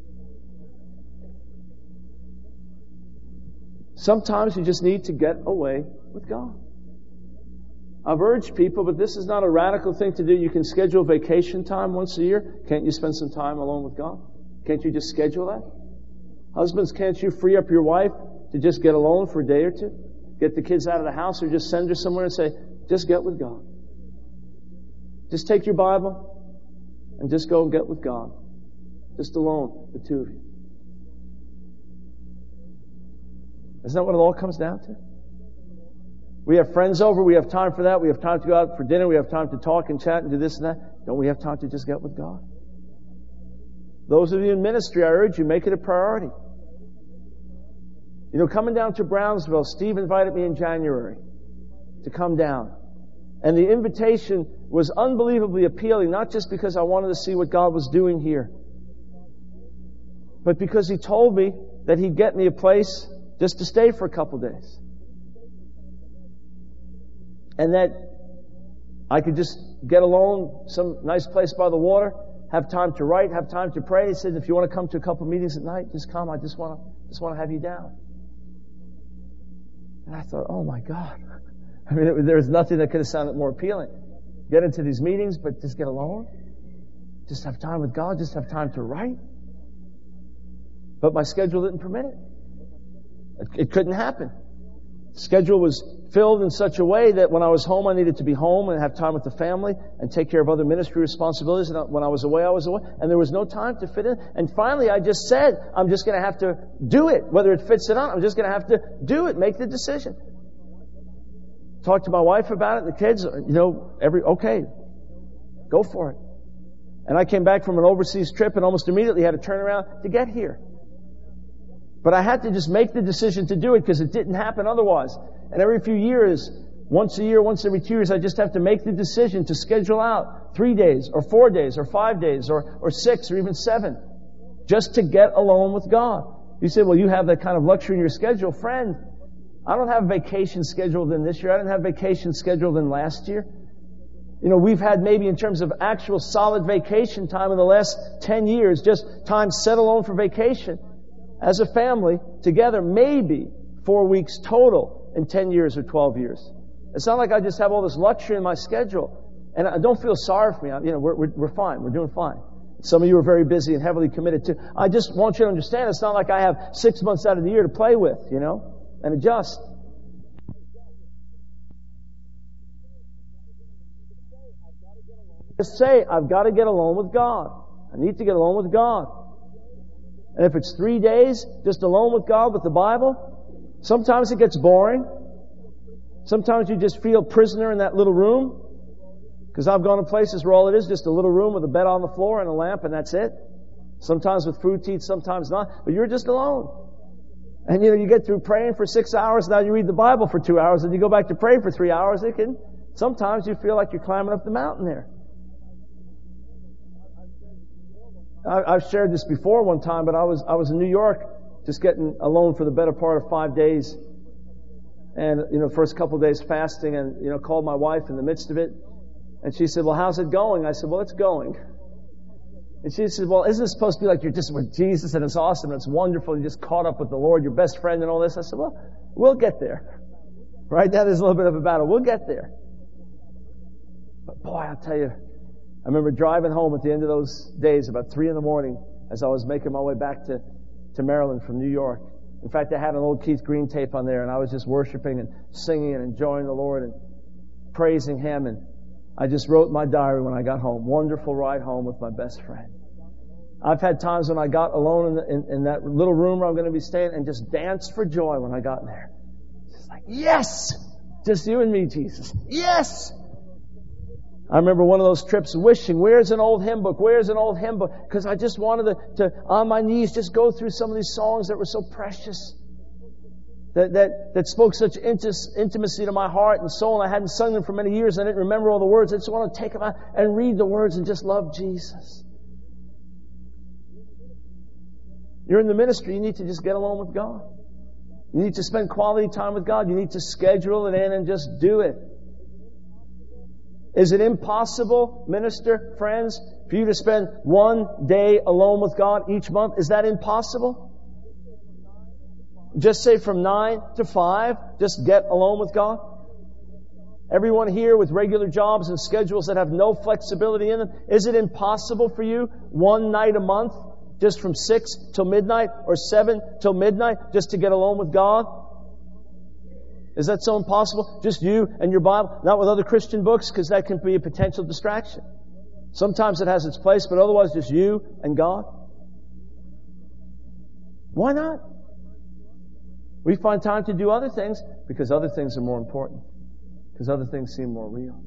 Sometimes you just need to get away with God. I've urged people, but this is not a radical thing to do. You can schedule vacation time once a year. Can't you spend some time alone with God? Can't you just schedule that? Husbands, can't you free up your wife to just get alone for a day or two? Get the kids out of the house, or just send her somewhere and say, just get with God. Just take your Bible and just go and get with God. Just alone, the two of you. Isn't that what it all comes down to? We have friends over. We have time for that. We have time to go out for dinner. We have time to talk and chat and do this and that. Don't we have time to just get with God? Those of you in ministry, I urge you, make it a priority. You know, coming down to Brownsville, Steve invited me in January to come down. And the invitation was unbelievably appealing, not just because I wanted to see what God was doing here, but because he told me that he'd get me a place just to stay for a couple days. And that I could just get alone, some nice place by the water, have time to write, have time to pray. He said, if you want to come to a couple meetings at night, just come. I just want to, just want to have you down. And I thought, oh my God. I mean, it, there was nothing that could have sounded more appealing. Get into these meetings, but just get alone. Just have time with God. Just have time to write. But my schedule didn't permit it. It, it couldn't happen. The schedule was filled in such a way that when I was home, I needed to be home and have time with the family and take care of other ministry responsibilities. And when I was away, I was away. And there was no time to fit in. And finally, I just said, I'm just going to have to do it. Whether it fits or not, I'm just going to have to do it. Make the decision. Talk to my wife about it, the kids, you know, every, okay, go for it. And I came back from an overseas trip and almost immediately had to turn around to get here. But I had to just make the decision to do it because it didn't happen otherwise. And every few years, once a year, once every two years, I just have to make the decision to schedule out three days or four days or five days or, or six or even seven just to get alone with God. You say, well, you have that kind of luxury in your schedule. Friend, I don't have vacation scheduled in this year. I didn't have vacation scheduled in last year. You know, we've had maybe in terms of actual solid vacation time in the last ten years, just time set alone for vacation as a family together, maybe four weeks total in ten years or twelve years. It's not like I just have all this luxury in my schedule. And I don't feel sorry for me. You know, we're, we're, we're fine. We're doing fine. Some of you are very busy and heavily committed to. I just want you to understand it's not like I have six months out of the year to play with, you know, and adjust. Just say, I've got to get alone with God. I need to get alone with God. And if it's three days just alone with God with the Bible, sometimes it gets boring. Sometimes you just feel prisoner in that little room. Because I've gone to places where all it is just a little room with a bed on the floor and a lamp and that's it. Sometimes with food to eat, sometimes not. But you're just alone. And you know, you get through praying for six hours, now you read the Bible for two hours, and you go back to pray for three hours. It can, sometimes you feel like you're climbing up the mountain there. I, I've shared this before one time, but I was, I was in New York just getting alone for the better part of five days. And, you know, first couple of days fasting and, you know, called my wife in the midst of it. And she said, well, how's it going? I said, well, it's going. And she said, well, isn't it supposed to be like you're just with Jesus and it's awesome and it's wonderful, you just caught up with the Lord, your best friend and all this? I said, well, we'll get there. Right now there's a little bit of a battle. We'll get there. But boy, I'll tell you, I remember driving home at the end of those days about three in the morning as I was making my way back to, to Maryland from New York. In fact, I had an old Keith Green tape on there and I was just worshiping and singing and enjoying the Lord and praising Him. And I just wrote in my diary when I got home, wonderful ride home with my best friend. I've had times when I got alone in, the, in, in that little room where I'm going to be staying and just danced for joy when I got in there. Just like, yes! Just you and me, Jesus. Yes! I remember one of those trips wishing, where's an old hymn book? Where's an old hymn book? Because I just wanted to, to, on my knees, just go through some of these songs that were so precious. That, that, that spoke such intis, intimacy to my heart and soul, and I hadn't sung them for many years, and I didn't remember all the words. I just want to take them out and read the words and just love Jesus. You're in the ministry, you need to just get along with God. You need to spend quality time with God. You need to schedule it in and just do it. Is it impossible, minister, friends, for you to spend one day alone with God each month? Is that impossible? Just say from nine to five, just get alone with God. Everyone here with regular jobs and schedules that have no flexibility in them, is it impossible for you one night a month, just from six till midnight or seven till midnight, just to get alone with God? Is that so impossible? Just you and your Bible, not with other Christian books, because that can be a potential distraction. Sometimes it has its place, but otherwise just you and God. Why not? We find time to do other things because other things are more important. Because other things seem more real.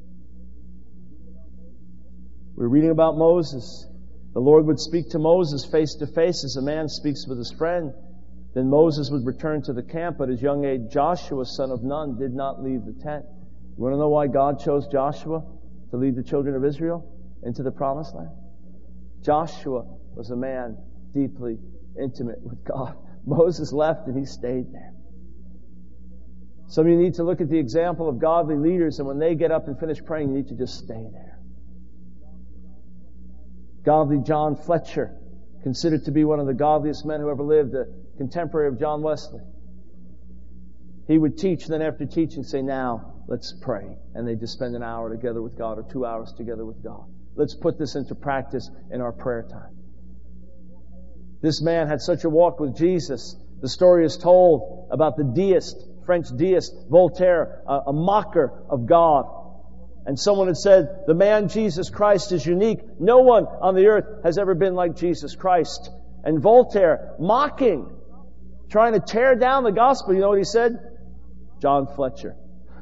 We're reading about Moses. The Lord would speak to Moses face to face as a man speaks with his friend. Then Moses would return to the camp, but his young age Joshua, son of Nun, did not leave the tent. You want to know why God chose Joshua to lead the children of Israel into the promised land? Joshua was a man deeply intimate with God. Moses left and he stayed there. Some of you need to look at the example of godly leaders, and when they get up and finish praying, you need to just stay there. Godly John Fletcher, considered to be one of the godliest men who ever lived, a contemporary of John Wesley. He would teach, and then after teaching say, now, let's pray. And they just spend an hour together with God or two hours together with God. Let's put this into practice in our prayer time. This man had such a walk with Jesus. The story is told about the deist, French deist, Voltaire, a, a mocker of God. And someone had said, the man Jesus Christ is unique. No one on the earth has ever been like Jesus Christ. And Voltaire, mocking, trying to tear down the gospel, you know what he said? John Fletcher.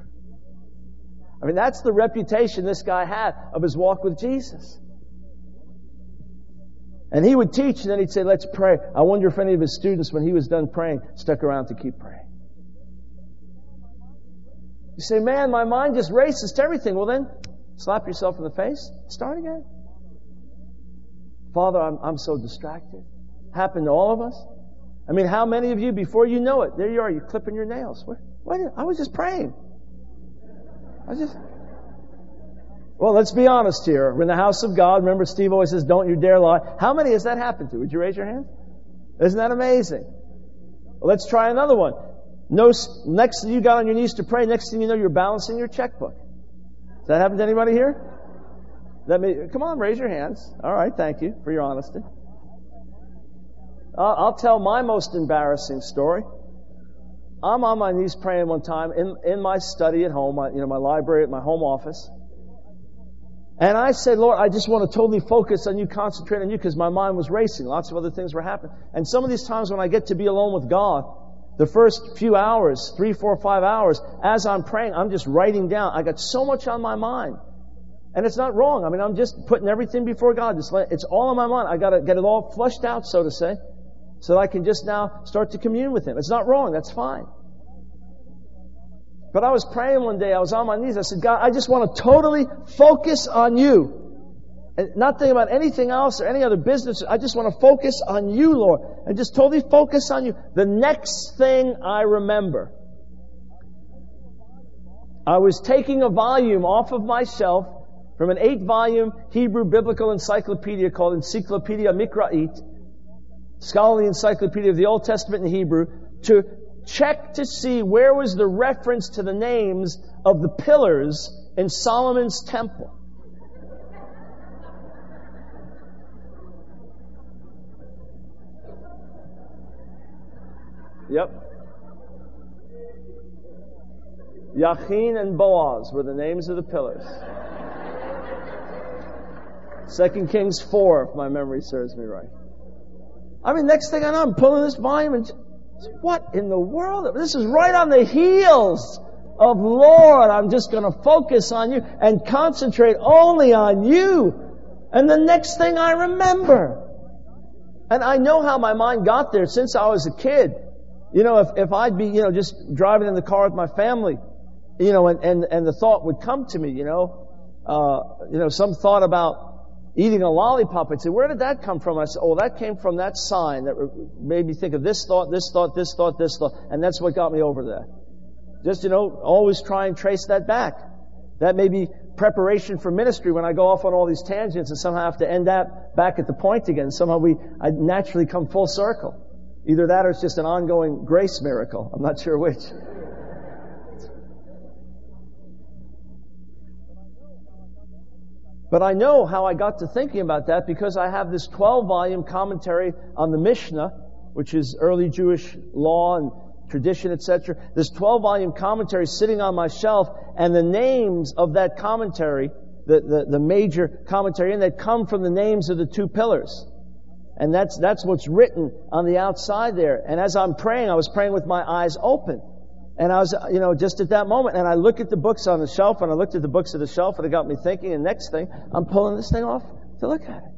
I mean, that's the reputation this guy had of his walk with Jesus. And he would teach, and then he'd say, let's pray. I wonder if any of his students, when he was done praying, stuck around to keep praying. You say, man, my mind just races to everything. Well then, slap yourself in the face. Start again. Father, I'm, I'm so distracted. Happened to all of us. I mean, how many of you, before you know it, there you are, you're clipping your nails. Where, wait, I was just praying. I was just... Well, let's be honest here. We're in the house of God. Remember, Steve always says, don't you dare lie. How many has that happened to? Would you raise your hand? Isn't that amazing? Well, let's try another one. No, next thing you got on your knees to pray, next thing you know, you're balancing your checkbook. Does that happen to anybody here? Let me, come on, raise your hands. All right, thank you for your honesty. Uh, I'll tell my most embarrassing story. I'm on my knees praying one time in, in my study at home, my, you know, my library at my home office. And I said, Lord, I just want to totally focus on you, concentrate on you, because my mind was racing. Lots of other things were happening. And some of these times when I get to be alone with God, The first few hours, three, four, five hours, as I'm praying, I'm just writing down. I got so much on my mind. And it's not wrong. I mean, I'm just putting everything before God. Just let, it's all on my mind. I got to get it all flushed out, so to say, so that I can just now start to commune with Him. It's not wrong. That's fine. But I was praying one day. I was on my knees. I said, God, I just want to totally focus on You. And not think about anything else or any other business. I just want to focus on You, Lord. And just totally focus on You. The next thing I remember, I was taking a volume off of my shelf from an eight-volume Hebrew biblical encyclopedia called Encyclopedia Mikra'it, scholarly encyclopedia of the Old Testament in Hebrew, to check to see where was the reference to the names of the pillars in Solomon's temple. Yep. Yachin and Boaz were the names of the pillars. Second Kings four, if my memory serves me right. I mean, next thing I know, I'm pulling this volume and what in the world? This is right on the heels of Lord. I'm just going to focus on You and concentrate only on You. And the next thing I remember. And I know how my mind got there since I was a kid. You know, if, if I'd be, you know, just driving in the car with my family, you know, and, and, and the thought would come to me, you know, uh, you know, some thought about eating a lollipop. I'd say, where did that come from? I said, oh, that came from that sign that made me think of this thought, this thought, this thought, this thought. And that's what got me over that. Just, you know, always try and trace that back. That may be preparation for ministry when I go off on all these tangents and somehow have to end that back at the point again. Somehow we, I naturally come full circle. Either that or it's just an ongoing grace miracle. I'm not sure which. But I know how I got to thinking about that because I have this twelve-volume commentary on the Mishnah, which is early Jewish law and tradition, et cetera. This twelve-volume commentary sitting on my shelf, and the names of that commentary, the, the, the major commentary in that, come from the names of the two pillars. And that's, that's what's written on the outside there. And as I'm praying, I was praying with my eyes open. And I was, you know, just at that moment, and I look at the books on the shelf, and I looked at the books of the shelf, and it got me thinking, and next thing, I'm pulling this thing off to look at it.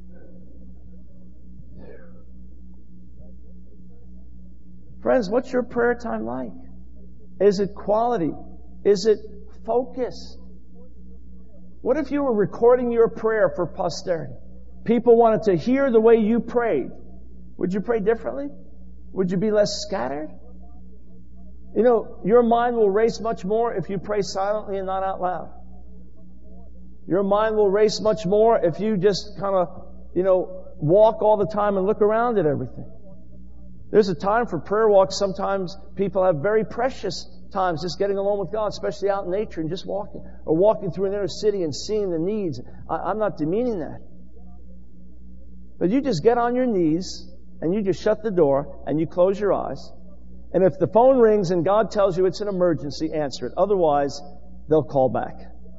Friends, what's your prayer time like? Is it quality? Is it focused? What if you were recording your prayer for posterity? People wanted to hear the way you prayed. Would you pray differently? Would you be less scattered? You know, your mind will race much more if you pray silently and not out loud. Your mind will race much more if you just kind of, you know, walk all the time and look around at everything. There's a time for prayer walks. Sometimes people have very precious times just getting alone with God, especially out in nature and just walking. Or walking through an inner city and seeing the needs. I, I'm not demeaning that. But you just get on your knees and you just shut the door and you close your eyes. And if the phone rings and God tells you it's an emergency, answer it. Otherwise, they'll call back.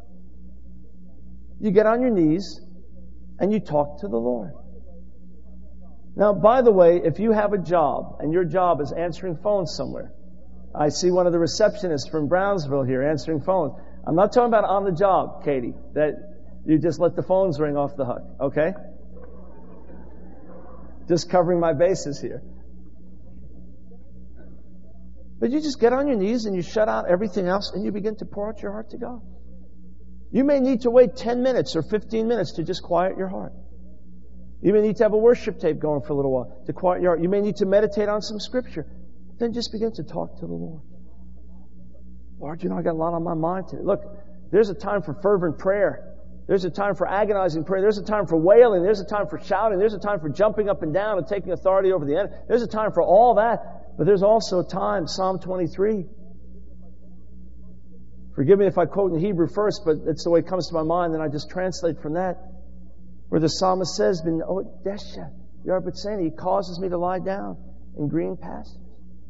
You get on your knees and you talk to the Lord. Now, by the way, if you have a job and your job is answering phones somewhere, I see one of the receptionists from Brownsville here answering phones. I'm not talking about on the job, Katie, that you just let the phones ring off the hook, okay? Just covering my bases here. But you just get on your knees and you shut out everything else and you begin to pour out your heart to God. You may need to wait ten minutes or fifteen minutes to just quiet your heart. You may need to have a worship tape going for a little while to quiet your heart. You may need to meditate on some scripture. Then just begin to talk to the Lord. Lord, you know, I got a lot on my mind today. Look, there's a time for fervent prayer. There's a time for agonizing prayer. There's a time for wailing. There's a time for shouting. There's a time for jumping up and down and taking authority over the enemy. There's a time for all that. But there's also a time, Psalm twenty-three. Forgive me if I quote in Hebrew first, but it's the way it comes to my mind, and I just translate from that. Where the psalmist says, "Ben Odesha, Yarbatsani, He causes me to lie down in green pastures.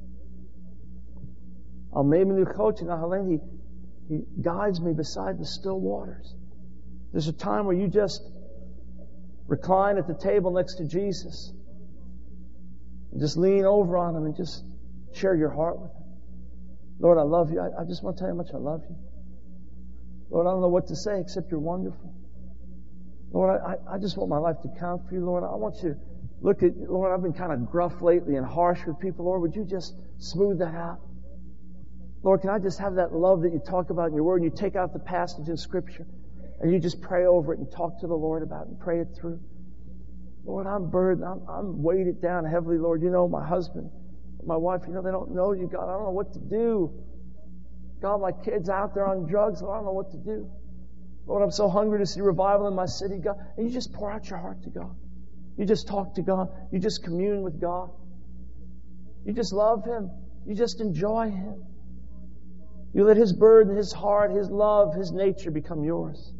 Al Memenuchot and He He guides me beside the still waters." There's a time where you just recline at the table next to Jesus and just lean over on Him and just share your heart with them. Lord, I love you. I, I just want to tell you how much I love you. Lord, I don't know what to say except you're wonderful. Lord, I, I just want my life to count for you, Lord. I want you to look at, Lord, I've been kind of gruff lately and harsh with people. Lord, would you just smooth that out? Lord, can I just have that love that you talk about in your word, and you take out the passage in Scripture and you just pray over it and talk to the Lord about it and pray it through? Lord, I'm burdened. I'm, I'm weighted down heavily, Lord. You know, my husband, my wife, you know, they don't know you, God. I don't know what to do. God, my kids out there on drugs. Lord, I don't know what to do. Lord, I'm so hungry to see revival in my city, God. And you just pour out your heart to God. You just talk to God. You just commune with God. You just love Him. You just enjoy Him. You let His burden, His heart, His love, His nature become yours.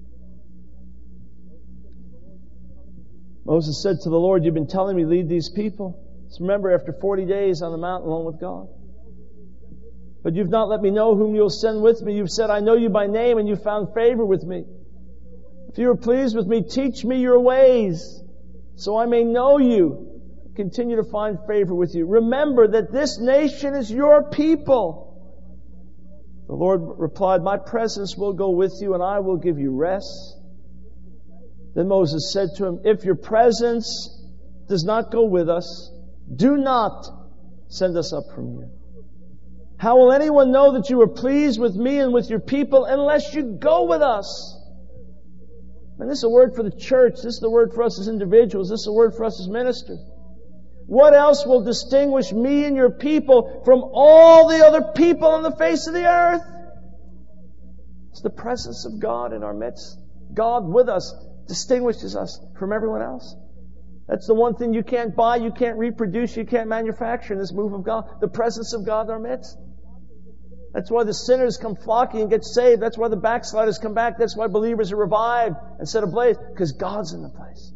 Moses said to the Lord, you've been telling me lead these people. Just remember, after forty days on the mountain alone with God. But you've not let me know whom you'll send with me. You've said, I know you by name, and you found favor with me. If you are pleased with me, teach me your ways, so I may know you, continue to find favor with you. Remember that this nation is your people. The Lord replied, my presence will go with you, and I will give you rest. Then Moses said to him, if your presence does not go with us, do not send us up from here. How will anyone know that you are pleased with me and with your people unless you go with us? And this is a word for the church. This is the word for us as individuals. This is a word for us as ministers. What else will distinguish me and your people from all the other people on the face of the earth? It's the presence of God in our midst. God with us distinguishes us from everyone else. That's the one thing you can't buy, you can't reproduce, you can't manufacture in this move of God. The presence of God in our midst. That's why the sinners come flocking and get saved. That's why the backsliders come back. That's why believers are revived and set ablaze. Because God's in the place.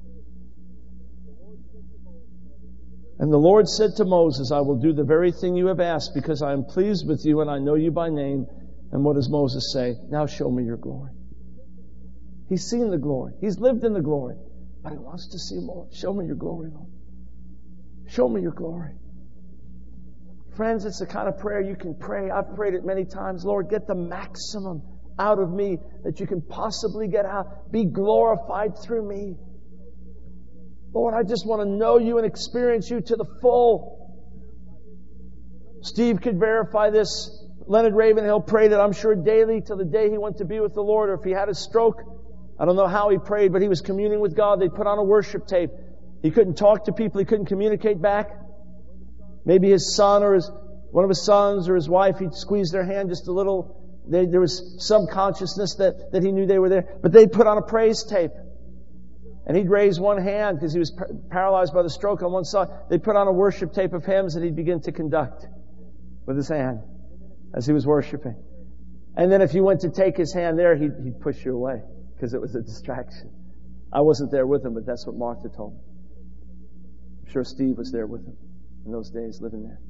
And the Lord said to Moses, I will do the very thing you have asked, because I am pleased with you and I know you by name. And what does Moses say? Now show me your glory. He's seen the glory. He's lived in the glory. But he wants to see more. Show me your glory, Lord. Show me your glory. Friends, it's the kind of prayer you can pray. I've prayed it many times. Lord, get the maximum out of me that you can possibly get out. Be glorified through me. Lord, I just want to know you and experience you to the full. Steve could verify this. Leonard Ravenhill prayed it, I'm sure, daily till the day he went to be with the Lord. Or if he had a stroke, I don't know how he prayed, but he was communing with God. They put on a worship tape. He couldn't talk to people. He couldn't communicate back. Maybe his son or his, one of his sons or his wife, he'd squeeze their hand just a little. They, there was some consciousness that, that he knew they were there. But they'd put on a praise tape. And he'd raise one hand because he was par- paralyzed by the stroke on one side. They'd put on a worship tape of hymns that he'd begin to conduct with his hand as he was worshiping. And then if you went to take his hand there, he'd, he'd push you away because it was a distraction. I wasn't there with him, but that's what Martha told me. I'm sure Steve was there with him in those days, living there.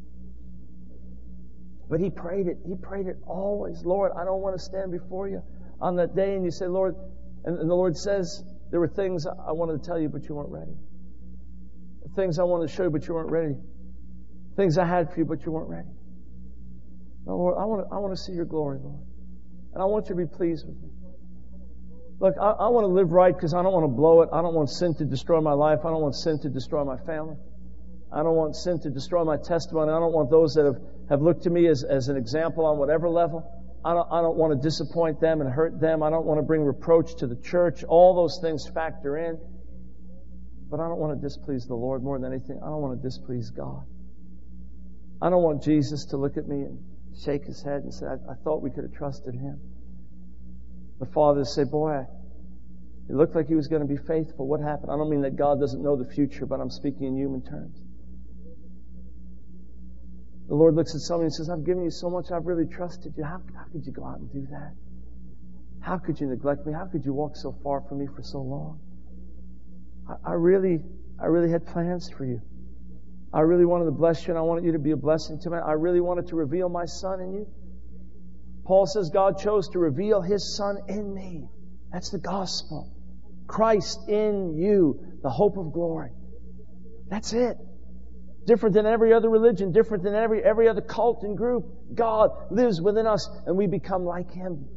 But he prayed it. He prayed it always. Lord, I don't want to stand before you on that day. And you say, Lord, and, and the Lord says, there were things I wanted to tell you, but you weren't ready. Things I wanted to show you, but you weren't ready. Things I had for you, but you weren't ready. No, Lord, I want to, I want to see your glory, Lord. And I want you to be pleased with me. Look, I, I want to live right because I don't want to blow it. I don't want sin to destroy my life. I don't want sin to destroy my family. I don't want sin to destroy my testimony. I don't want those that have, have looked to me as, as an example on whatever level. I don't, I don't want to disappoint them and hurt them. I don't want to bring reproach to the church. All those things factor in. But I don't want to displease the Lord more than anything. I don't want to displease God. I don't want Jesus to look at me and shake his head and say, I, I thought we could have trusted him. The father say, boy, it looked like he was going to be faithful. What happened? I don't mean that God doesn't know the future, but I'm speaking in human terms. The Lord looks at somebody and says, I've given you so much. I've really trusted you. How, how could you go out and do that? How could you neglect me? How could you walk so far from me for so long? I, I really, I really had plans for you. I really wanted to bless you and I wanted you to be a blessing to me. I really wanted to reveal my Son in you. Paul says God chose to reveal His Son in me. That's the gospel. Christ in you, the hope of glory. That's it. different than every other religion, different than every, every other cult and group. God lives within us and we become like Him.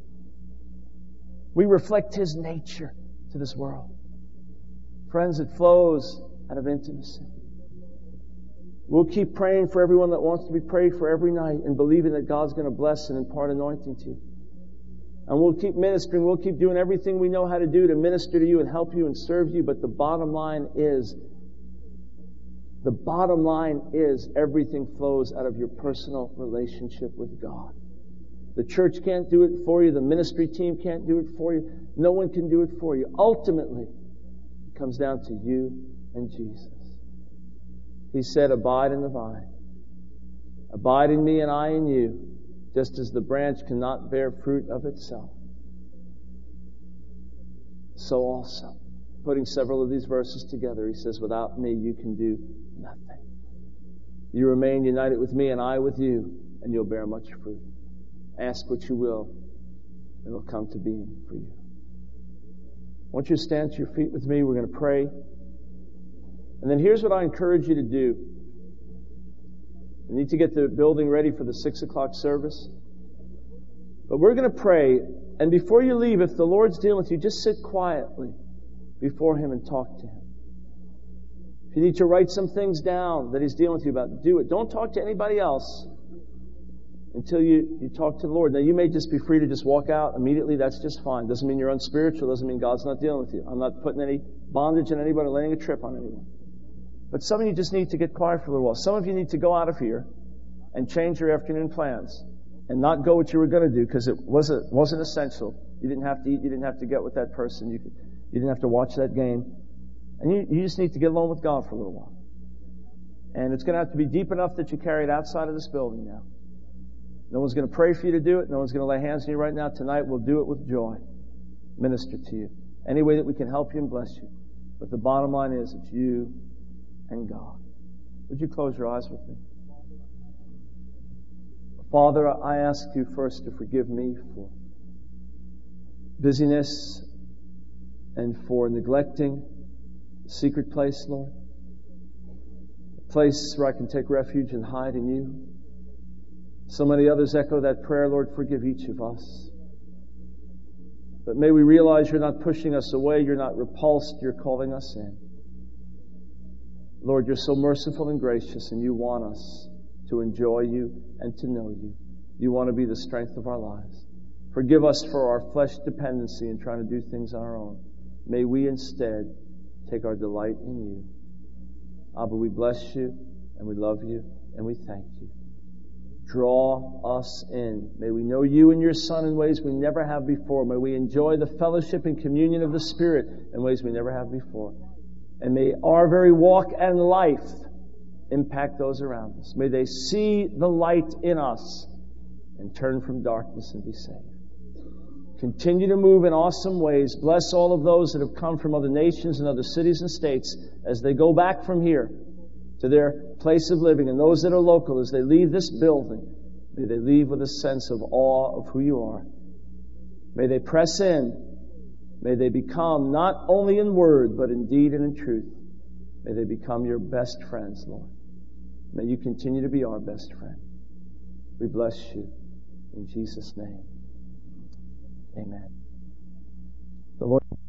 We reflect His nature to this world. Friends, it flows out of intimacy. We'll keep praying for everyone that wants to be prayed for every night and believing that God's going to bless and impart anointing to you. And we'll keep ministering. We'll keep doing everything we know how to do to minister to you and help you and serve you. But the bottom line is, the bottom line is everything flows out of your personal relationship with God. The church can't do it for you. The ministry team can't do it for you. No one can do it for you. Ultimately, it comes down to you and Jesus. He said, abide in the vine. Abide in me and I in you, just as the branch cannot bear fruit of itself. So also, putting several of these verses together, he says, without me you can do nothing. You remain united with me and I with you, and you'll bear much fruit. Ask what you will, and it'll come to being for you. I want you to stand to your feet with me. We're going to pray. And then here's what I encourage you to do. You need to get the building ready for the six o'clock service. But we're going to pray. And before you leave, if the Lord's dealing with you, just sit quietly before Him and talk to Him. If you need to write some things down that He's dealing with you about, do it. Don't talk to anybody else until you, you talk to the Lord. Now, you may just be free to just walk out immediately. That's just fine. Doesn't mean you're unspiritual. Doesn't mean God's not dealing with you. I'm not putting any bondage on anybody or laying a trip on anyone. But some of you just need to get quiet for a little while. Some of you need to go out of here and change your afternoon plans and not go what you were going to do because it wasn't, wasn't essential. You didn't have to eat. You didn't have to get with that person. You, could, you didn't have to watch that game. And you, you just need to get alone with God for a little while. And it's going to have to be deep enough that you carry it outside of this building now. No one's going to pray for you to do it. No one's going to lay hands on you right now. Tonight we'll do it with joy. Minister to you. Any way that we can help you and bless you. But the bottom line is it's you and God. Would you close your eyes with me? Father, I ask you first to forgive me for busyness and for neglecting the secret place, Lord. A place where I can take refuge and hide in you. So many others echo that prayer, Lord, forgive each of us. But may we realize you're not pushing us away, you're not repulsed, you're calling us in. Lord, you're so merciful and gracious, and you want us to enjoy you and to know you. You want to be the strength of our lives. Forgive us for our flesh dependency and trying to do things on our own. May we instead take our delight in you. Abba, we bless you, and we love you, and we thank you. Draw us in. May we know you and your Son in ways we never have before. May we enjoy the fellowship and communion of the Spirit in ways we never have before. And may our very walk and life impact those around us. May they see the light in us and turn from darkness and be saved. Continue to move in awesome ways. Bless all of those that have come from other nations and other cities and states as they go back from here to their place of living, and those that are local, as they leave this building, may they leave with a sense of awe of who you are. May they press in. May they become, not only in word, but in deed and in truth, may they become your best friends, Lord. May you continue to be our best friend. We bless you in Jesus' name. Amen. The Lord